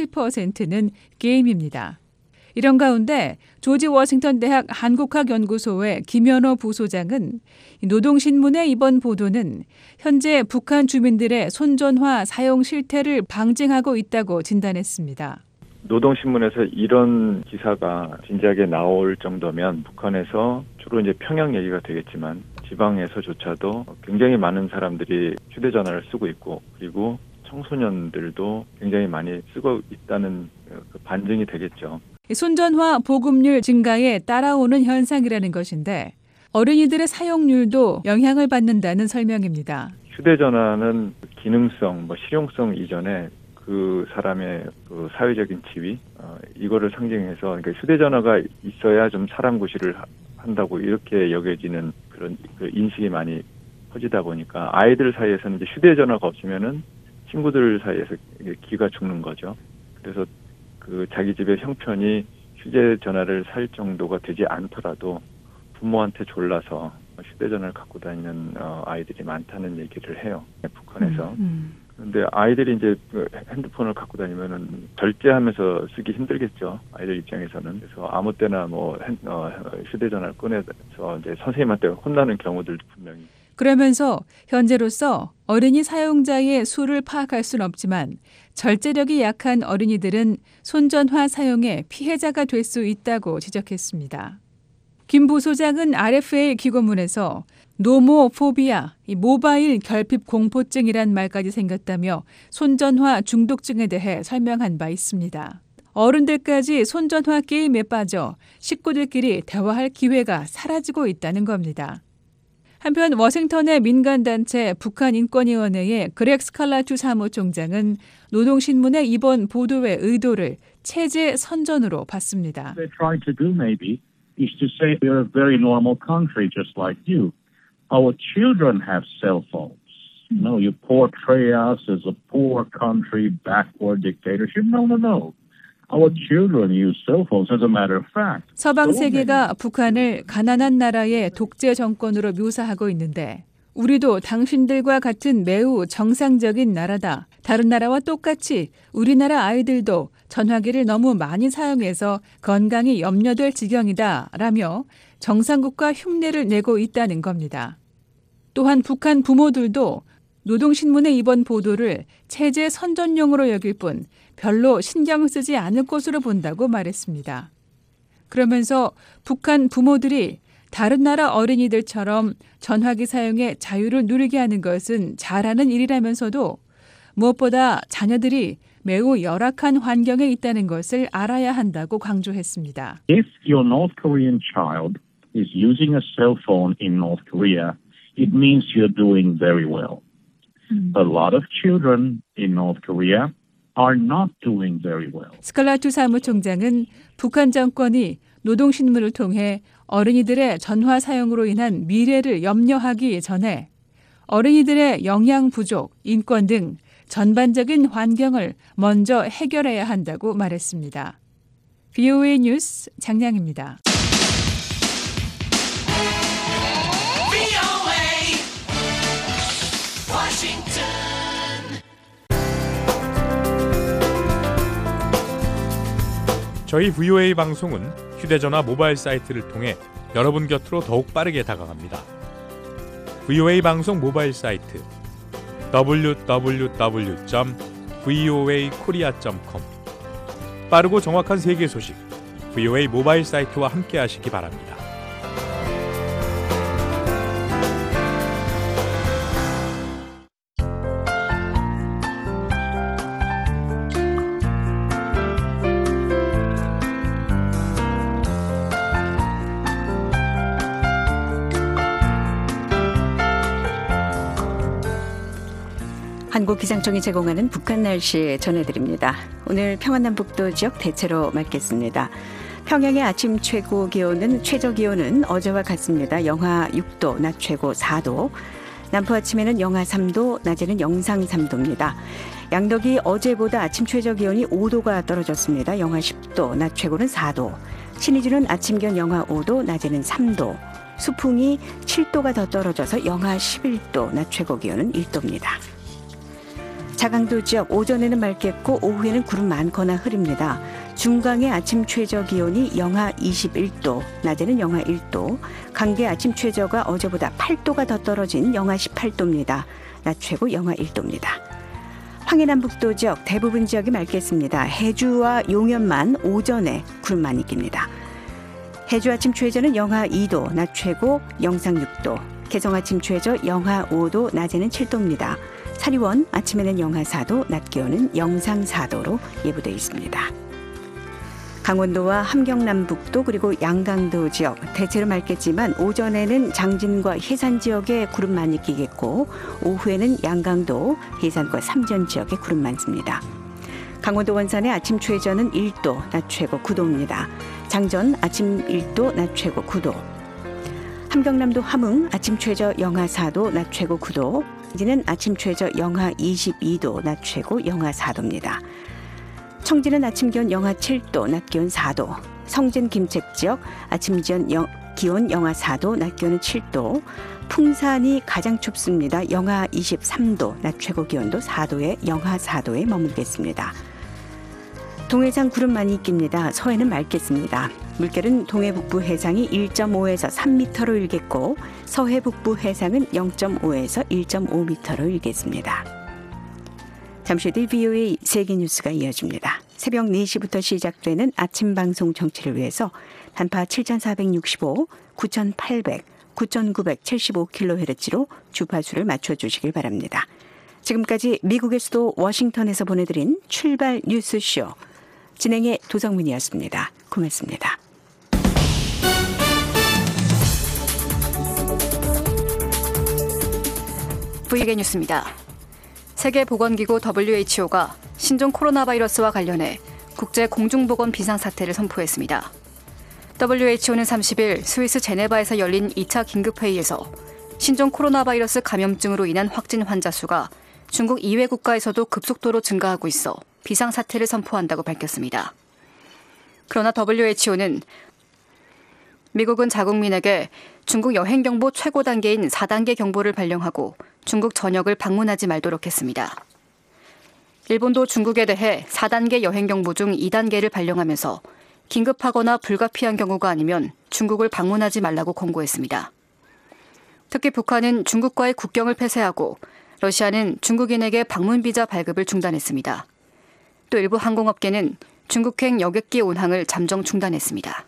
57%는 게임입니다. 이런 가운데 조지 워싱턴 대학 한국학연구소의 김현호 부소장은 노동신문의 이번 보도는 현재 북한 주민들의 손전화 사용 실태를 방증하고 있다고 진단했습니다. 노동신문에서 이런 기사가 진지하게 나올 정도면 북한에서 주로 이제 평양 얘기가 되겠지만 지방에서조차도 굉장히 많은 사람들이 휴대전화를 쓰고 있고 그리고 청소년들도 굉장히 많이 쓰고 있다는 그 반증이 되겠죠. 손전화 보급률 증가에 따라오는 현상이라는 것인데 어린이들의 사용률도 영향을 받는다는 설명입니다. 휴대전화는 기능성, 실용성 이전에 그 사람의 그 사회적인 지위 이거를 상징해서 그러니까 휴대전화가 있어야 좀 사람 구실을 한다고 이렇게 여겨지는 그런 그 인식이 많이 퍼지다 보니까 아이들 사이에서는 이제 휴대전화가 없으면은 친구들 사이에서 기가 죽는 거죠. 그래서 그 자기 집의 형편이 휴대전화를 살 정도가 되지 않더라도 부모한테 졸라서 휴대전화를 갖고 다니는 아이들이 많다는 얘기를 해요. 북한에서. 그런데 아이들이 이제 핸드폰을 갖고 다니면은 절제하면서 쓰기 힘들겠죠. 아이들 입장에서는. 그래서 아무 때나 휴대전화를 꺼내서 이제 선생님한테 혼나는 경우들도 분명히. 그러면서 현재로서 어린이 사용자의 수를 파악할 수는 없지만 절제력이 약한 어린이들은 손전화 사용의 피해자가 될 수 있다고 지적했습니다. 김 부소장은 RFA 기고문에서 노모포비아, 모바일 결핍 공포증이란 말까지 생겼다며 손전화 중독증에 대해 설명한 바 있습니다. 어른들까지 손전화 게임에 빠져 식구들끼리 대화할 기회가 사라지고 있다는 겁니다. 한편 워싱턴의 민간단체 북한인권위원회의 그렉 스칼라투 사무총장은 노동신문의 이번 보도의 의도를 체제 선전으로 봤습니다. They're trying to do maybe is to say we're a very normal country just like you. Our children have cell phones. No, you portray us as a poor country, backward dictatorship. No. Our children use cell phones as a matter of fact. 서방 세계가 북한을 가난한 나라의 독재 정권으로 묘사하고 있는데 우리도 당신들과 같은 매우 정상적인 나라다. 다른 나라와 똑같이 우리나라 아이들도 전화기를 너무 많이 사용해서 건강이 염려될 지경이다 라며 정상국가 흉내를 내고 있다는 겁니다. 또한 북한 부모들도 노동신문의 이번 보도를 체제 선전용으로 여길 뿐 별로 신경 쓰지 않을 것으로 본다고 말했습니다. 그러면서 북한 부모들이 다른 나라 어린이들처럼 전화기 사용에 자유를 누리게 하는 것은 잘하는 일이라면서도 무엇보다 자녀들이 매우 열악한 환경에 있다는 것을 알아야 한다고 강조했습니다. If your North Korean child is using a cell phone in North Korea, it means you're doing very well. A lot of children in North Korea are not doing very well. 스칼라투 사무총장은 북한 정권이 노동신문을 통해 어린이들의 전화 사용으로 인한 미래를 염려하기 전에 어린이들의 영양 부족, 인권 등 전반적인 환경을 먼저 해결해야 한다고 말했습니다. VOA 뉴스 장량입니다. 저희 VOA 방송은 휴대전화 모바일 사이트를 통해 여러분 곁으로 더욱 빠르게 다가갑니다. VOA 방송 모바일 사이트 www.voakorea.com 빠르고 정확한 세계 소식 VOA 모바일 사이트와 함께 하시기 바랍니다. 한국기상청이 제공하는 북한 날씨 전해드립니다. 오늘 평안남북도 지역 대체로 맑겠습니다. 평양의 아침 최고 기온은 최저 기온은 어제와 같습니다. 영하 6도, 낮 최고 4도. 남부 아침에는 영하 3도, 낮에는 영상 3도입니다. 양덕이 어제보다 아침 최저 기온이 5도가 떨어졌습니다. 영하 10도, 낮 최고는 4도. 신의주는 아침 기온 영하 5도, 낮에는 3도. 수풍이 7도가 더 떨어져서 영하 11도, 낮 최고 기온은 1도입니다. 자강도 지역 오전에는 맑겠고 오후에는 구름 많거나 흐립니다. 중강의 아침 최저 기온이 영하 21도, 낮에는 영하 1도. 강계 아침 최저가 어제보다 8도가 더 떨어진 영하 18도입니다. 낮 최고 영하 1도입니다. 황해남북도 지역 대부분 지역이 맑겠습니다. 해주와 용연만 오전에 구름 많이 낍니다. 해주 아침 최저는 영하 2도, 낮 최고 영상 6도. 개성 아침 최저 영하 5도, 낮에는 7도입니다. 사리원 아침에는 영하 4도, 낮 기온은 영상 4도로 예보되어 있습니다. 강원도와 함경남북도 그리고 양강도 지역 대체로 맑겠지만 오전에는 장진과 해산 지역에 구름 많이 끼겠고 오후에는 양강도, 해산과 삼전 지역에 구름 많습니다. 강원도 원산의 아침 최저는 1도, 낮 최고 9도입니다. 장전 아침 1도, 낮 최고 9도. 함경남도 함흥 아침 최저 영하 4도, 낮 최고 9도. 청진은 아침 최저 영하 22도, 낮 최고 영하 4도입니다. 청진은 아침 기온 영하 7도, 낮 기온 4도. 성진 김책 지역 아침 기온 영하 4도, 낮 기온은 7도. 풍산이 가장 춥습니다. 영하 23도, 낮 최고 기온도 4도에 영하 4도에 머물겠습니다. 동해상 구름 많이 낍니다. 서해는 맑겠습니다. 물결은 동해 북부 해상이 1.5에서 3m로 일겠고 서해 북부 해상은 0.5에서 1.5m로 일겠습니다. 잠시 뒤 VOA 세계뉴스가 이어집니다. 새벽 4시부터 시작되는 아침 방송 정치를 위해서 단파 7465, 9800, 9975kHz로 주파수를 맞춰주시길 바랍니다. 지금까지 미국의 수도 워싱턴에서 보내드린 출발 뉴스쇼 진행의 도성민이었습니다. 고맙습니다. VOA 뉴스입니다. 세계보건기구 WHO가 신종 코로나 바이러스와 관련해 국제 공중보건 비상사태를 선포했습니다. WHO는 30일 스위스 제네바에서 열린 2차 긴급회의에서 신종 코로나 바이러스 감염증으로 인한 확진 환자 수가 중국 이외 국가에서도 급속도로 증가하고 있어 비상사태를 선포한다고 밝혔습니다. 그러나 WHO는 미국은 자국민에게 중국 여행경보 최고 단계인 4단계 경보를 발령하고 중국 전역을 방문하지 말도록 했습니다. 일본도 중국에 대해 4단계 여행경보 중 2단계를 발령하면서 긴급하거나 불가피한 경우가 아니면 중국을 방문하지 말라고 권고했습니다. 특히 북한은 중국과의 국경을 폐쇄하고 러시아는 중국인에게 방문 비자 발급을 중단했습니다. 또 일부 항공업계는 중국행 여객기 운항을 잠정 중단했습니다.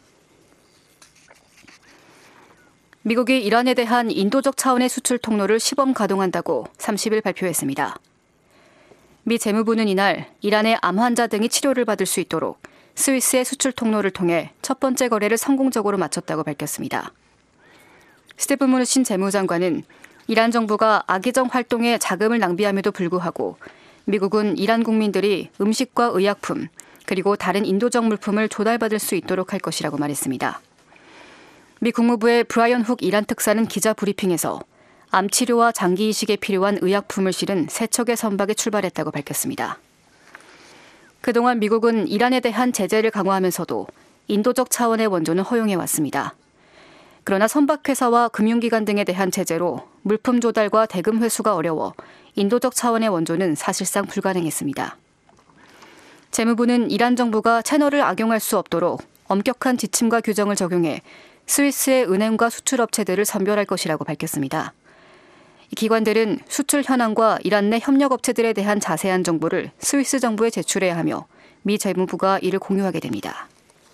미국이 이란에 대한 인도적 차원의 수출 통로를 시범 가동한다고 30일 발표했습니다. 미 재무부는 이날 이란의 암 환자 등이 치료를 받을 수 있도록 스위스의 수출 통로를 통해 첫 번째 거래를 성공적으로 마쳤다고 밝혔습니다. 스티븐 무누신 재무장관은 이란 정부가 악의적 활동에 자금을 낭비함에도 불구하고 미국은 이란 국민들이 음식과 의약품 그리고 다른 인도적 물품을 조달받을 수 있도록 할 것이라고 말했습니다. 미 국무부의 브라이언 훅 이란 특사는 기자 브리핑에서 암 치료와 장기 이식에 필요한 의약품을 실은 세 척의 선박에 출발했다고 밝혔습니다. 그동안 미국은 이란에 대한 제재를 강화하면서도 인도적 차원의 원조는 허용해왔습니다. 그러나 선박회사와 금융기관 등에 대한 제재로 물품 조달과 대금 회수가 어려워 인도적 차원의 원조는 사실상 불가능했습니다. 재무부는 이란 정부가 채널을 악용할 수 없도록 엄격한 지침과 규정을 적용해 스위스의 은행과 수출업체들을 선별할 것이라고 밝혔습니다. 이 기관들은 수출 현황과 이란 내 협력업체들에 대한 자세한 정보를 스위스 정부에 제출해야 하며 미 재무부가 이를 공유하게 됩니다.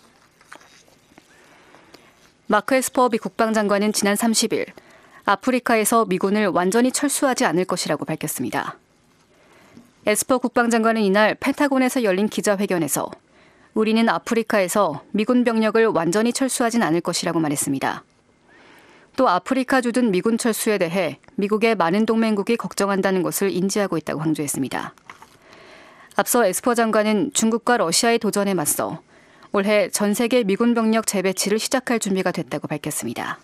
마크 에스퍼 미 국방장관은 지난 30일 아프리카에서 미군을 완전히 철수하지 않을 것이라고 밝혔습니다. 에스퍼 국방장관은 이날 펜타곤에서 열린 기자회견에서 우리는 아프리카에서 미군 병력을 완전히 철수하진 않을 것이라고 말했습니다. 또 아프리카 주둔 미군 철수에 대해 미국의 많은 동맹국이 걱정한다는 것을 인지하고 있다고 강조했습니다. 앞서 에스퍼 장관은 중국과 러시아의 도전에 맞서 올해 전 세계 미군 병력 재배치를 시작할 준비가 됐다고 밝혔습니다.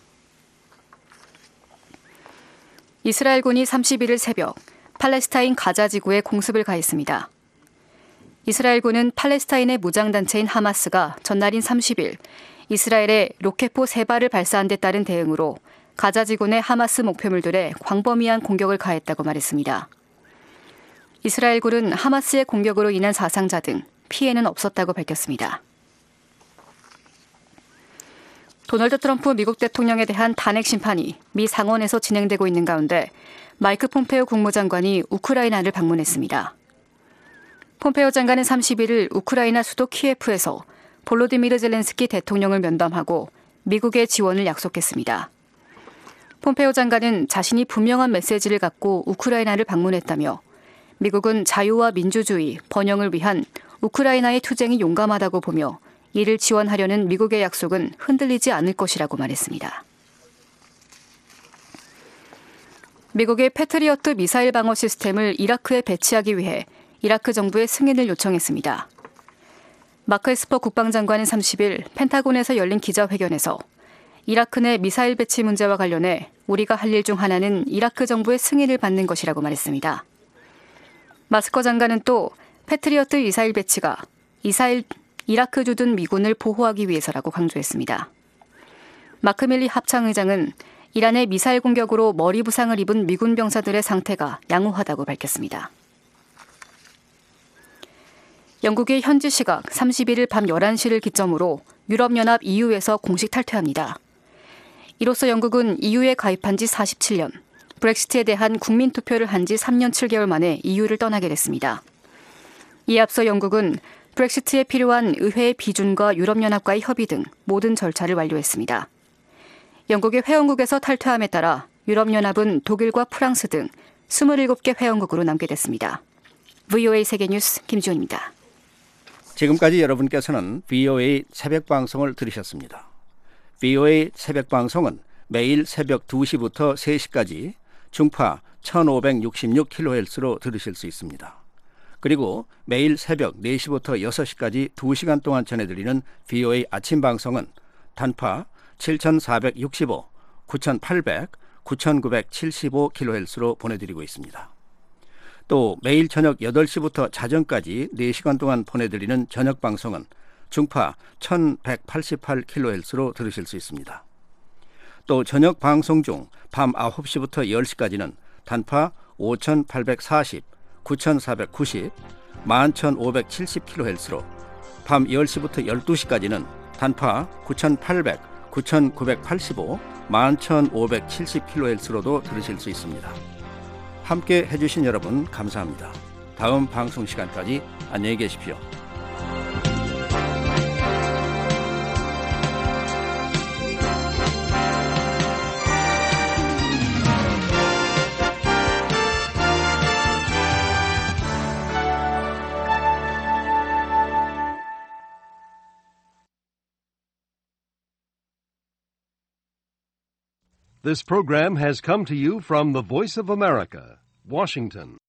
이스라엘군이 31일 새벽 팔레스타인 가자 지구에 공습을 가했습니다. 이스라엘군은 팔레스타인의 무장단체인 하마스가 전날인 30일 이스라엘에 로켓포 3발을 발사한 데 따른 대응으로 가자 지구 내 하마스 목표물들에 광범위한 공격을 가했다고 말했습니다. 이스라엘군은 하마스의 공격으로 인한 사상자 등 피해는 없었다고 밝혔습니다. 도널드 트럼프 미국 대통령에 대한 탄핵 심판이 미 상원에서 진행되고 있는 가운데 마이크 폼페오 국무장관이 우크라이나를 방문했습니다. 폼페오 장관은 31일 우크라이나 수도 키예프에서 볼로디미르 젤렌스키 대통령을 면담하고 미국의 지원을 약속했습니다. 폼페오 장관은 자신이 분명한 메시지를 갖고 우크라이나를 방문했다며 미국은 자유와 민주주의, 번영을 위한 우크라이나의 투쟁이 용감하다고 보며 이를 지원하려는 미국의 약속은 흔들리지 않을 것이라고 말했습니다. 미국의 패트리어트 미사일 방어 시스템을 이라크에 배치하기 위해 이라크 정부의 승인을 요청했습니다. 마크 에스퍼 국방장관은 30일 펜타곤에서 열린 기자회견에서 이라크 내 미사일 배치 문제와 관련해 우리가 할 일 중 하나는 이라크 정부의 승인을 받는 것이라고 말했습니다. 마스커 장관은 또 패트리어트 미사일 배치가 이라크 주둔 미군을 보호하기 위해서라고 강조했습니다. 마크 밀리 합창의장은 이란의 미사일 공격으로 머리 부상을 입은 미군 병사들의 상태가 양호하다고 밝혔습니다. 영국이 현지 시각 31일 밤 11시를 기점으로 유럽연합 EU에서 공식 탈퇴합니다. 이로써 영국은 EU에 가입한 지 47년, 브렉시트에 대한 국민투표를 한 지 3년 7개월 만에 EU를 떠나게 됐습니다. 이에 앞서 영국은 브렉시트에 필요한 의회의 비준과 유럽연합과의 협의 등 모든 절차를 완료했습니다. 영국의 회원국에서 탈퇴함에 따라 유럽연합은 독일과 프랑스 등 27개 회원국으로 남게 됐습니다. VOA 세계뉴스 김지훈입니다. 지금까지 여러분께서는 VOA 새벽방송을 들으셨습니다. VOA 새벽방송은 매일 새벽 2시부터 3시까지 중파 1566kHz로 들으실 수 있습니다. 그리고 매일 새벽 4시부터 6시까지 2시간 동안 전해드리는 VOA 아침 방송은 단파 7465, 9800, 9975kHz로 보내드리고 있습니다. 또 매일 저녁 8시부터 자정까지 4시간 동안 보내드리는 저녁 방송은 중파 1188kHz로 들으실 수 있습니다. 또 저녁 방송 중 밤 9시부터 10시까지는 단파 5840, 9490, 11570kHz로 밤 10시부터 12시까지는 단파 9800, 9985, 11570kHz로도 들으실 수 있습니다. 함께 해주신 여러분 감사합니다. 다음 방송 시간까지 안녕히 계십시오. This program has come to you from the Voice of America, Washington.